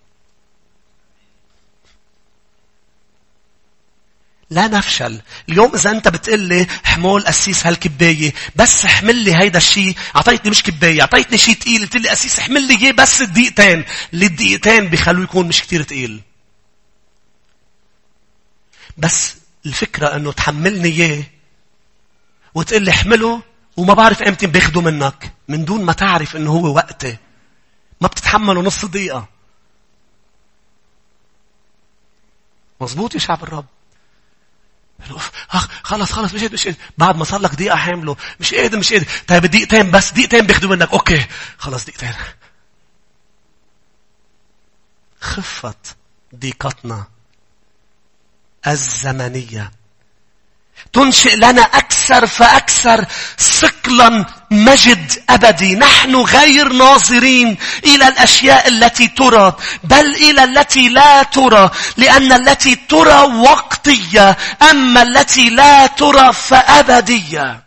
A: لا نفشل. اليوم إذا أنت بتقول لي حمول أسيس هالكباية، بس احمل لي هيدا الشيء، عطيتني مش كباية، عطيتني شيء تقيل، قلت لي أسيس احمل لي إياه بس الدقيقتين. اللي الدقيقتين بيخلوه يكون مش كتير تقيل. بس الفكرة أنه تحملني إياه وتقول لي احمله وما بعرف امتى بياخده منك من دون ما تعرف انه هو وقته. ما بتتحمله نص دقيقة. مظبوط يا شعب الرب؟ خلص خلص مش قادر مش قادر. بعد ما صار لك دقيقة حامله مش قادر مش قادر. طيب دقيقتين بس، دقيقتين بياخده منك. اوكي خلص دقيقتين. خفت ضيقتنا الزمنية تنشئ لنا أكثر فأكثر ثقلا مجد أبدي. نحن غير ناظرين إلى الأشياء التي ترى بل إلى التي لا ترى، لأن التي ترى وقتية أما التي لا ترى فأبدية.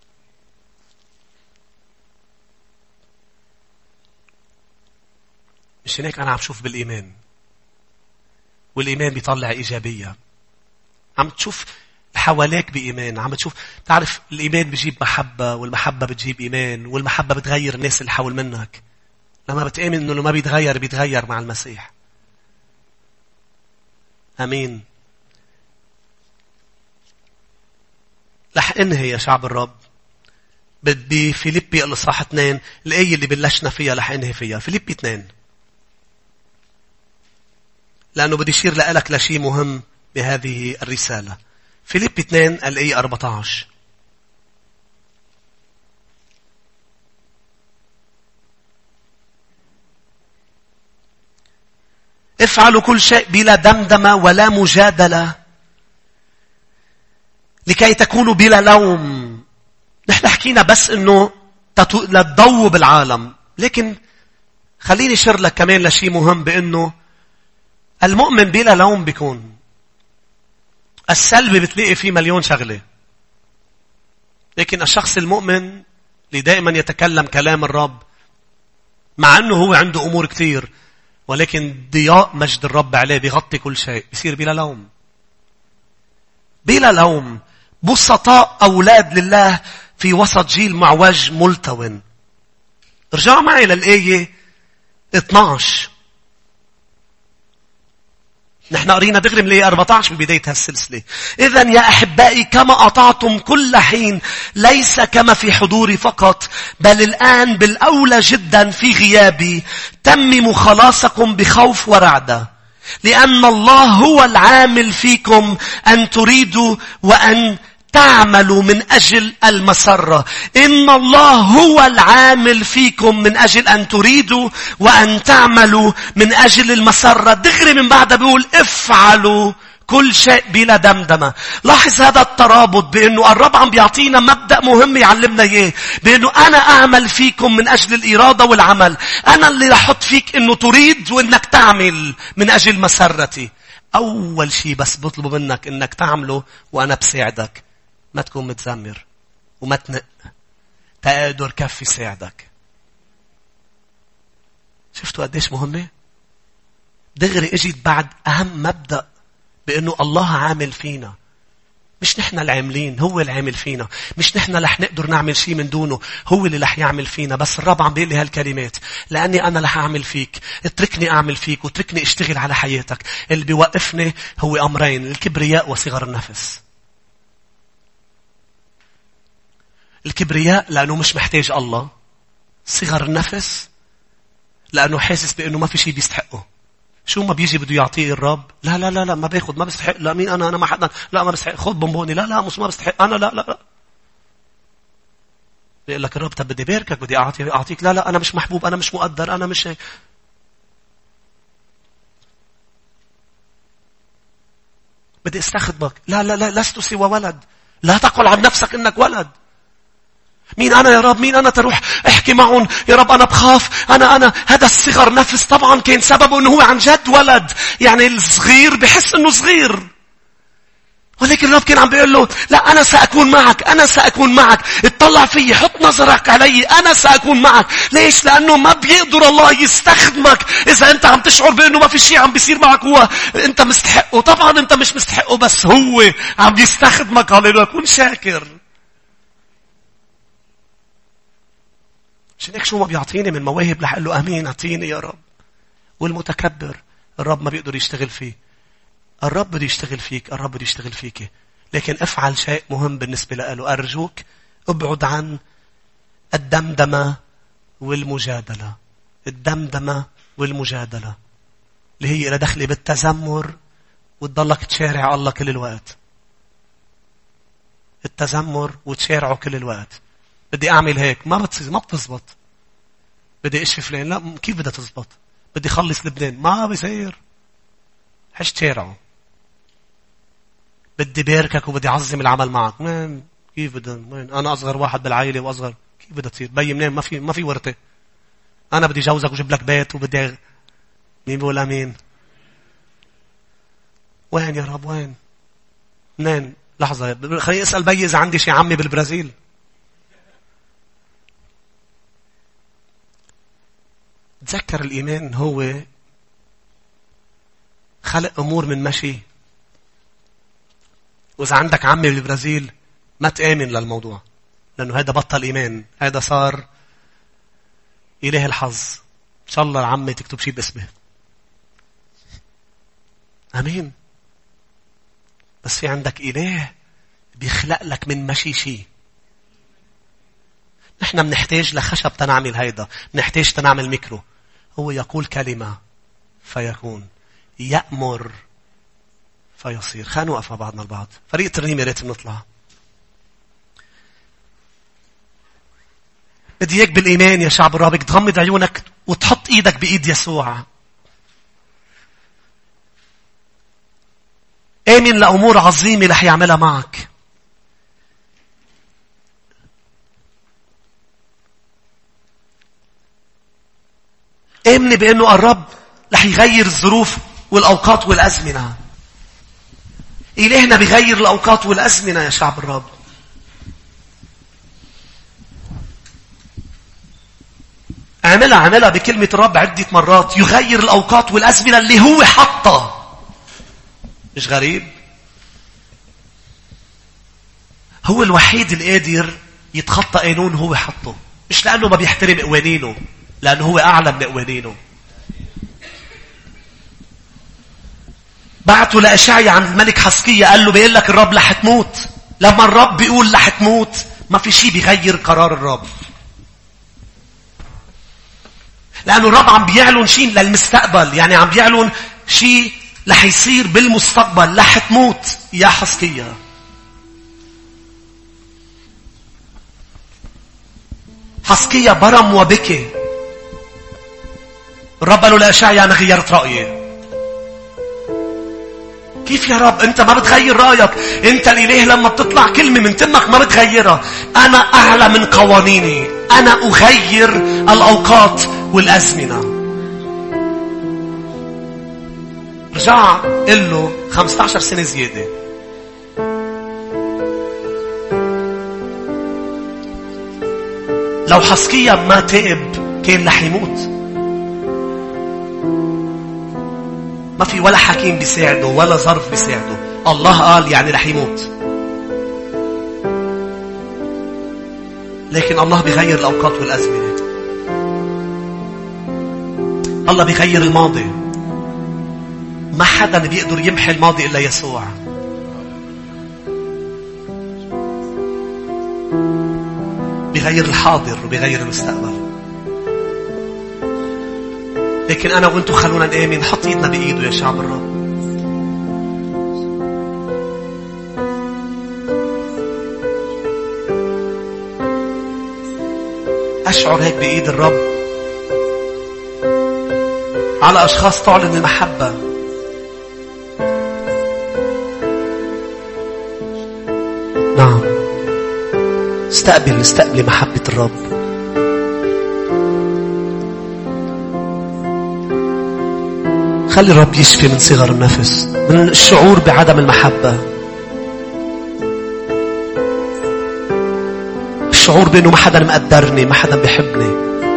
A: مش هناك أنا عم شوف بالإيمان، والإيمان بيطلع إيجابية. عم تشوف حواليك بإيمان، عم تشوف. تعرف الإيمان بيجيب محبة، والمحبة بتجيب إيمان، والمحبة بتغير الناس اللي حول منك. لما بتآمن إنه ما بيتغير بيتغير مع المسيح. أمين. رح انهي يا شعب الرب بدي فيليبي الإصحاح اثنين، الآية اللي بلشنا فيها رح انهي فيها. فيليبي اثنين، لأنه بدي يشير لك لشيء مهم بهذه الرسالة. فيليبي اثنين الآية أربعة عشر. افعلوا كل شيء بلا دمدمة ولا مجادلة لكي تكونوا بلا لوم. نحن حكينا بس انه لا تضووا بالعالم، لكن خليني اشير لك كمان لشيء مهم، بانه المؤمن بلا لوم بيكون. السلبي بتلاقي فيه مليون شغلة، لكن الشخص المؤمن اللي دائما يتكلم كلام الرب، مع انه هو عنده امور كثير، ولكن ضياء مجد الرب عليه بيغطي كل شيء، بيصير بلا لوم. بلا لوم، بسطاء أولاد لله في وسط جيل معوج ملتون. ارجعوا معي للآية اثني عشر. نحن قرينا دغري من الآية أربعة عشر ببداية هالسلسلة. إذن يا أحبائي كما أطعتم كل حين، ليس كما في حضوري فقط، بل الآن بالأولى جدا في غيابي، تمموا خلاصكم بخوف ورعدة، لأن الله هو العامل فيكم أن تريدوا وأن تعملوا من أجل المسرة. إن الله هو العامل فيكم من أجل أن تريدوا وأن تعملوا من أجل المسرة. دغري من بعد بيقول افعلوا كل شيء بلا دمدمة. لاحظ هذا الترابط، بأنه الرب عم بيعطينا مبدأ مهم يعلمنا إياه، بأنه أنا أعمل فيكم من أجل الإرادة والعمل. أنا اللي رح أحط فيك أنه تريد وأنك تعمل من أجل مسرتي. أول شيء بس بطلب منك أنك تعمله وأنا بساعدك. ما تكون متذمر وما تنق، تقدر كفي ساعدك. شفتوا قديش مهمة؟ دغري اجيت بعد أهم مبدأ، بأنه الله عامل فينا، مش نحن العاملين، هو العامل فينا. مش نحن رح نقدر نعمل شيء من دونه، هو اللي رح يعمل فينا. بس الرب عم بيقول لي هالكلمات، لأني أنا رح أعمل فيك. اتركني أعمل فيك واتركني اشتغل على حياتك. اللي بيوقفني هو أمرين: الكبرياء وصغر النفس. الكبرياء لأنه مش محتاج الله. صغر النفس لأنه حاسس بأنه ما في شيء بيستحقه. شو ما بيجي بده يعطيه الرب، لا لا لا لا ما بياخد، ما بيستحق. لا مين أنا أنا ما حدا، لا ما بيستحق. خد بونبوني، لا لا مش ما بيستحق. أنا لا لا لا. بيقول لك الرب طب بدي باركك بدي أعطيك أعطيك لا لا أنا مش محبوب أنا مش مقدر أنا مش هيك. بدي استخدمك لا لا لا لست سوى ولد. لا تقل عن نفسك إنك ولد. مين أنا يا رب؟ مين أنا تروح احكي معهم؟ يا رب أنا بخاف. أنا أنا هذا الصغر نفس طبعا كان سببه إنه هو عن جد ولد. يعني الصغير بحس إنه صغير. ولكن الرب كان عم بيقول له لا أنا سأكون معك. أنا سأكون معك. اطلع فيي. حط نظرك علي. أنا سأكون معك. ليش؟ لأنه ما بيقدر الله يستخدمك إذا أنت عم تشعر بأنه ما في شيء عم بيصير معك هو أنت مستحقه. طبعا أنت مش مستحقه بس هو عم يستخدمك. هللويا. كن شاكر. عشان هيك شو ما بيعطيني من مواهب رح أقول له أمين أعطيني يا رب. والمتكبر الرب ما بيقدر يشتغل فيه. الرب بده يشتغل فيك. الرب بده يشتغل فيك. لكن افعل شيء مهم بالنسبة له. أرجوك ابعد عن الدمدمة والمجادلة. الدمدمة والمجادلة اللي هي إلى دخلي بالتذمر وتضلك تشارع الله كل الوقت. التذمر وتشارعه كل الوقت. بدي أعمل هيك ما بتصير ما بتزبط. بدي أشفي فلان لا كيف بدها تزبط. بدي خلص لبنان ما بيصير. حش تشارعه. بدي باركك وبدي أعظم العمل معك. مين كيف بدي مين أنا أصغر واحد بالعائلة وأصغر كيف بدها تصير بي منين ما في ما في ورثة. أنا بدي جوزك وجيب لك بيت وبدي مين بقول أمين. وين يا رب وين منين لحظة خليني أسأل بي إذا عندي شي عمي بالبرازيل. تذكر الإيمان هو خلق أمور من مشي. وإذا عندك عمي بالبرازيل ما تآمن للموضوع لأنه هذا بطل إيمان. هذا صار إله الحظ. إن شاء الله عمي تكتب شيء باسمه. أمين. بس في عندك إله بيخلق لك من مشي شيء. نحن بنحتاج لخشب تنعمل هيدا. بنحتاج تنعمل ميكرو. هو يقول كلمة فيكون. يأمر فيصير. خلينا نوقف مع بعضنا البعض. فريق ترنيمة ريت نطلع. بدي اياك بالإيمان يا شعب الرب تغمض عيونك وتحط ايدك بإيد يسوع. آمن لأمور عظيمة رح يعملها معك. آمن بأنه الرب رح يغير الظروف والأوقات والأزمنة. إلهنا بيغير الأوقات والأزمنة يا شعب الرب. عملها عملها بكلمة الرب عدة مرات. يغير الأوقات والأزمنة اللي هو حطها. مش غريب؟ هو الوحيد القادر يتخطى قانون هو حطه. مش لأنه ما بيحترم قوانينه. لأنه هو أعلم من قوانينه. بعته لأشعيا عن الملك حسقية قال له بيقول لك الرب رح تموت. لما الرب بيقول رح تموت ما في شيء بيغير قرار الرب. لأنه الرب عم بيعلن شيء للمستقبل. يعني عم بيعلن شيء رح يصير بالمستقبل. رح تموت يا حسقية. حسقية برم وبكي. الرب قال له لأشعيا أنا غيرت رأيي. كيف يا رب أنت ما بتغير رأيك؟ أنت الإله لما بتطلع كلمة من تمك ما بتغيرها. أنا أعلى من قوانيني. أنا أغير الأوقات والأزمنة. رجع قل له خمسة عشر سنة زيادة. لو حسقية ما تائب كان رح يموت. ما في ولا حكيم بيساعده ولا ظرف بيساعده. الله قال يعني رح يموت. لكن الله بيغير الأوقات والأزمنة. الله بيغير الماضي. ما حدا بيقدر يمحي الماضي إلا يسوع. بيغير الحاضر وبيغير المستقبل. لكن أنا وأنتو خلونا نآمن. حط إيدنا بإيده يا شعب الرب. أشعر هيك بإيد الرب على أشخاص تعلن المحبة. نعم، استقبل استقبل محبة الرب. خلي الرب يشفي من صغر النفس، من الشعور بعدم المحبة، الشعور بأنه ما حدا مقدرني، ما حدا بيحبني.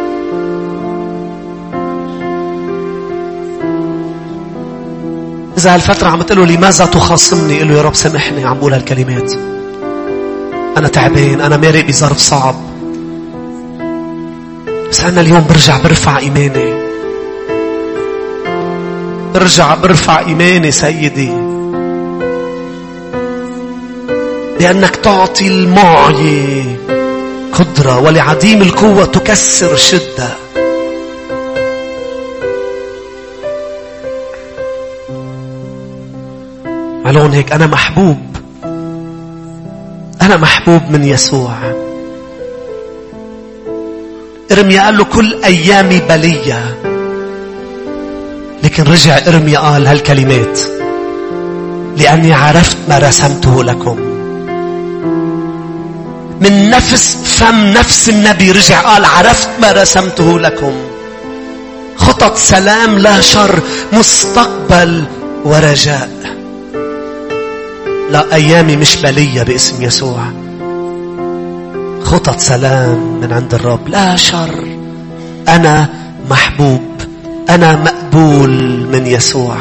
A: إذا هالفترة عم تقوله لماذا تخاصمني، قل له يا رب سامحني عم بقول هالكلمات، أنا تعبان، أنا مارق بظرف صعب، بس أنا اليوم برجع برفع إيماني، برجع برفع إيماني سيدي، لأنك تعطي المعي قدرة ولعديم القوة تكسر شدة. علون هيك أنا محبوب، أنا محبوب من يسوع. إرميا قال له كل أيامي بلية، لكن رجع إرميا قال هالكلمات لأني عرفت ما رسمته لكم. من نفس فم نفس النبي رجع قال عرفت ما رسمته لكم، خطط سلام لا شر، مستقبل ورجاء. لا، أيامي مش بلية باسم يسوع، خطط سلام من عند الرب، لا شر. أنا محبوب، أنا مقبول من يسوع.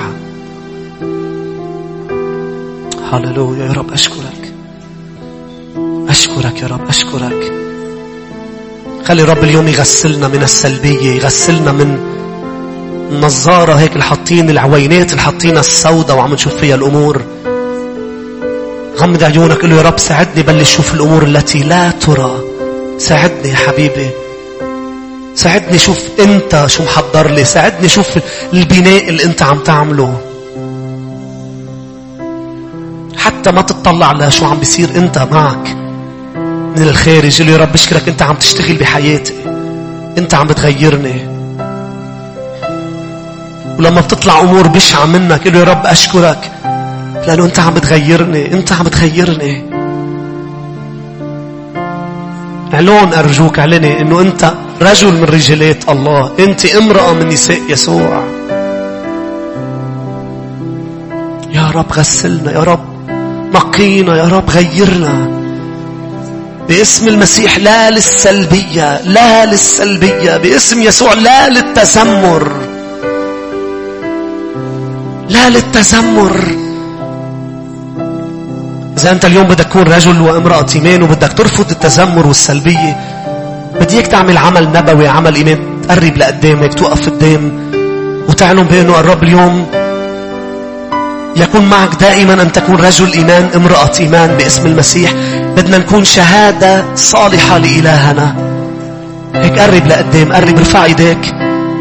A: هللويا يا رب، أشكرك أشكرك يا رب، أشكرك. خلي الرب اليوم يغسلنا من السلبية، يغسلنا من النظارة هيك الحاطين العوينات الحاطينها السوداء وعم نشوف فيها الأمور. غمض عيونك، قل له يا رب ساعدني بلش شوف الأمور التي لا ترى. ساعدني يا حبيبي، ساعدني شوف أنت شو محضر لي، ساعدني شوف البناء اللي أنت عم تعمله، حتى ما تطلع على شو عم بيصير أنت معك من الخارج. قل له يا رب بشكرك أنت عم تشتغل بحياتي، أنت عم بتغيرني. ولما بتطلع أمور بشعة منك قل له يا رب أشكرك لأنه أنت عم بتغيرني، أنت عم بتغيرني. اعلن أرجوك، اعلني أنه أنت رجل من رجالات الله، أنت امرأة من نساء يسوع. يا رب غسلنا، يا رب نقينا، يا رب غيرنا باسم المسيح. لا للسلبية، لا للسلبية باسم يسوع، لا للتذمر، لا للتذمر. إذا أنت اليوم بدك تكون رجل وامرأة إيمان وبدك ترفض التذمر والسلبية، بديك تعمل عمل نبوي، عمل إيمان، تقرب لقدامك، توقف قدام وتعلم بأنه الرب اليوم يكون معك دائما أن تكون رجل إيمان، امرأة إيمان باسم المسيح. بدنا نكون شهادة صالحة لإلهنا. هيك قرب لقدام، قرب، ارفع ايديك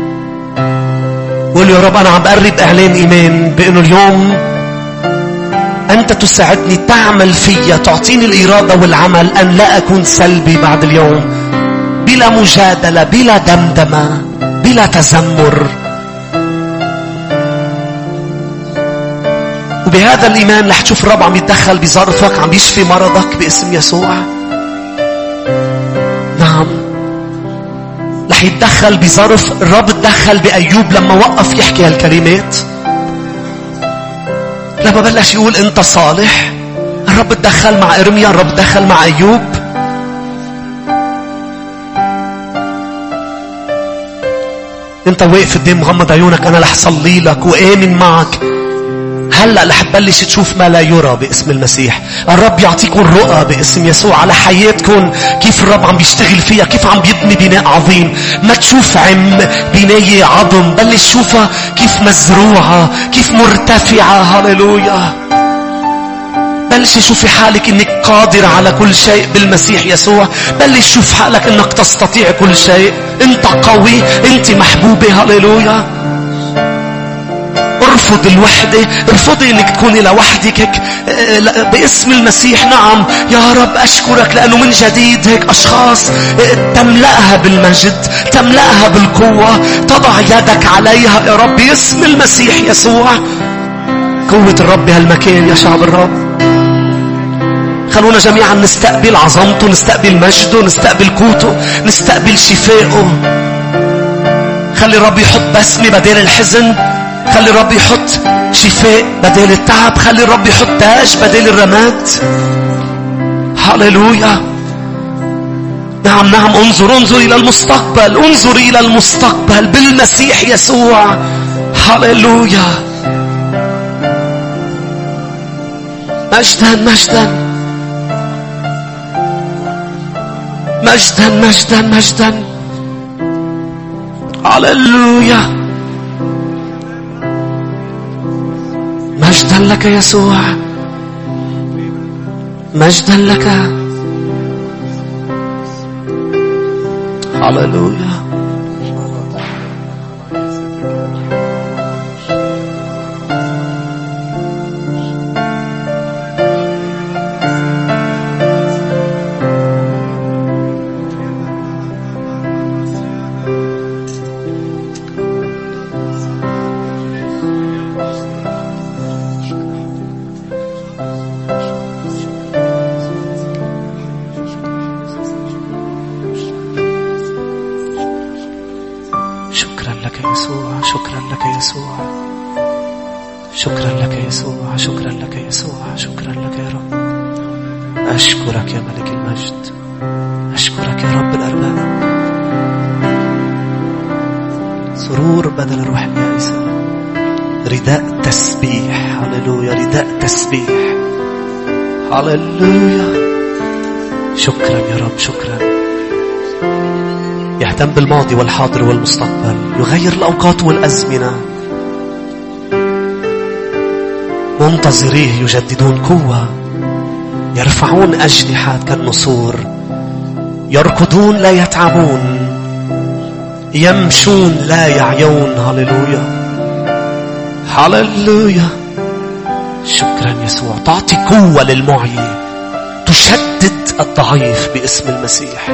A: قول يا رب أنا عم بقرب إعلان إيمان بأنه اليوم أنت تساعدني، تعمل فيا، تعطيني الإرادة والعمل أن لا أكون سلبي بعد اليوم، بلا مجادلة، بلا دمدمة، بلا تذمر. وبهذا الإيمان رح تشوف الرب عم يتدخل بظرفك، عم يشفي مرضك باسم يسوع. نعم، رح يتدخل بظرف. الرب تدخل بأيوب لما وقف يحكي هالكلمات، لما بلش يقول أنت صالح. الرب تدخل مع إرميا، الرب تدخل مع أيوب. أنت واقف قدام مغمض عيونك، أنا رح صلي لك وآمن معك. هلأ رح تبلش تشوف ما لا يرى باسم المسيح. الرب يعطيكم رؤى باسم يسوع على حياتكم، كيف الرب عم بيشتغل فيها، كيف عم بيبني بناء عظيم. ما تشوف عم بناية عظم، بلش شوفها كيف مزروعة، كيف مرتفعة. هاليلويا. بلش شوفي حالك انك قادر على كل شيء بالمسيح يسوع. بلش شوف حالك انك تستطيع كل شيء، انت قوي، انت محبوبة. هاليلويا. ارفض الوحدة، ارفضي انك تكوني لوحدك هيك باسم المسيح. نعم يا رب أشكرك لأنه من جديد هيك أشخاص تملأها بالمجد، تملأها بالقوة، تضع يدك عليها يا رب باسم المسيح يسوع. قوة الرب بهالمكان يا شعب الرب. خلونا جميعا نستقبل عظمته، نستقبل مجده، نستقبل قوته، نستقبل شفائه. خلي الرب يحط بسمة بدل الحزن، خلي الرب يحط شفاء بدل التعب، خلي الرب يحط تاج بدل الرماد. هاليلويا. نعم نعم انظر انظر إلى المستقبل، انظر إلى المستقبل بالمسيح يسوع. هاليلويا. مجدا مجدا مجدا مجدا مجدا. هاليلويا. مجدا لك يسوع، مجدا لك. هاليلويا. شكرا لك يسوع، شكرا لك يسوع، شكرا لك يا رب. أشكرك يا ملك المجد، أشكرك يا رب الأرباب. سرور بدل الروح اليائسة، رداء تسبيح. هاليلويا. رداء تسبيح. هاليلويا. شكرا يا رب، شكرا. يهتم بالماضي والحاضر والمستقبل، يغير الأوقات والأزمنة. منتظريه يجددون قوة، يرفعون أجنحة كالنسور، يركضون لا يتعبون، يمشون لا يعيون. هاليلويا. هاليلويا. شكرا يسوع. تعطي قوة للمعي، تشدد الضعيف باسم المسيح.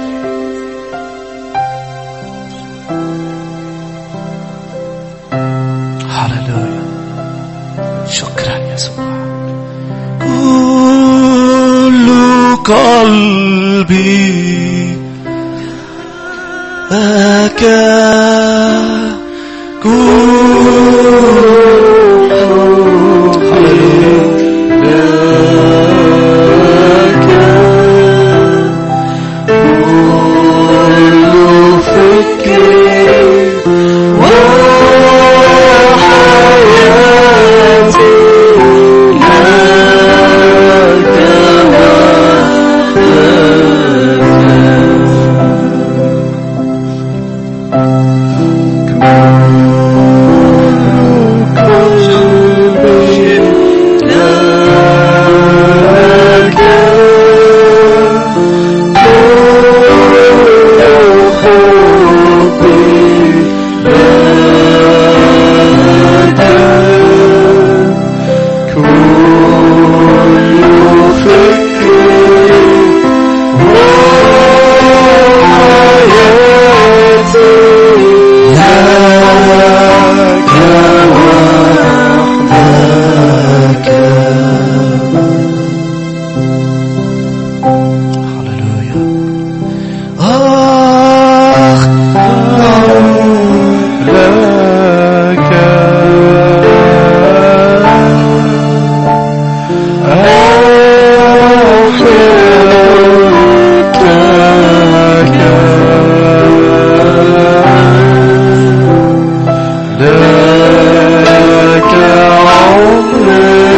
A: هاليلويا. شكرا يسوع. كل قلبي أكا كل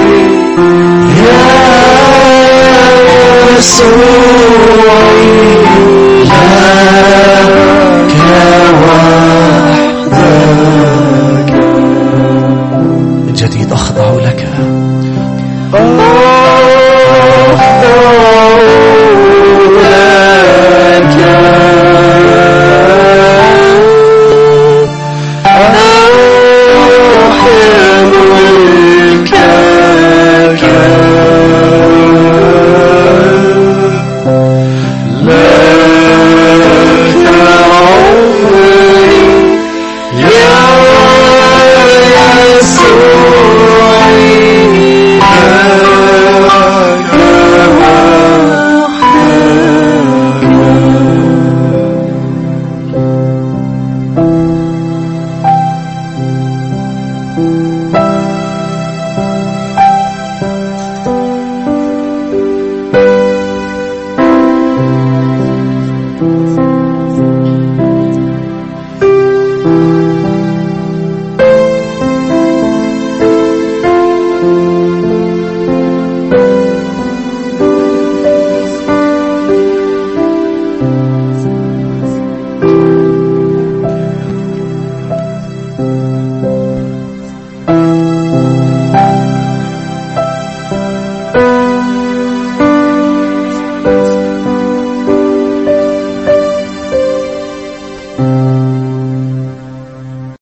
A: يسوع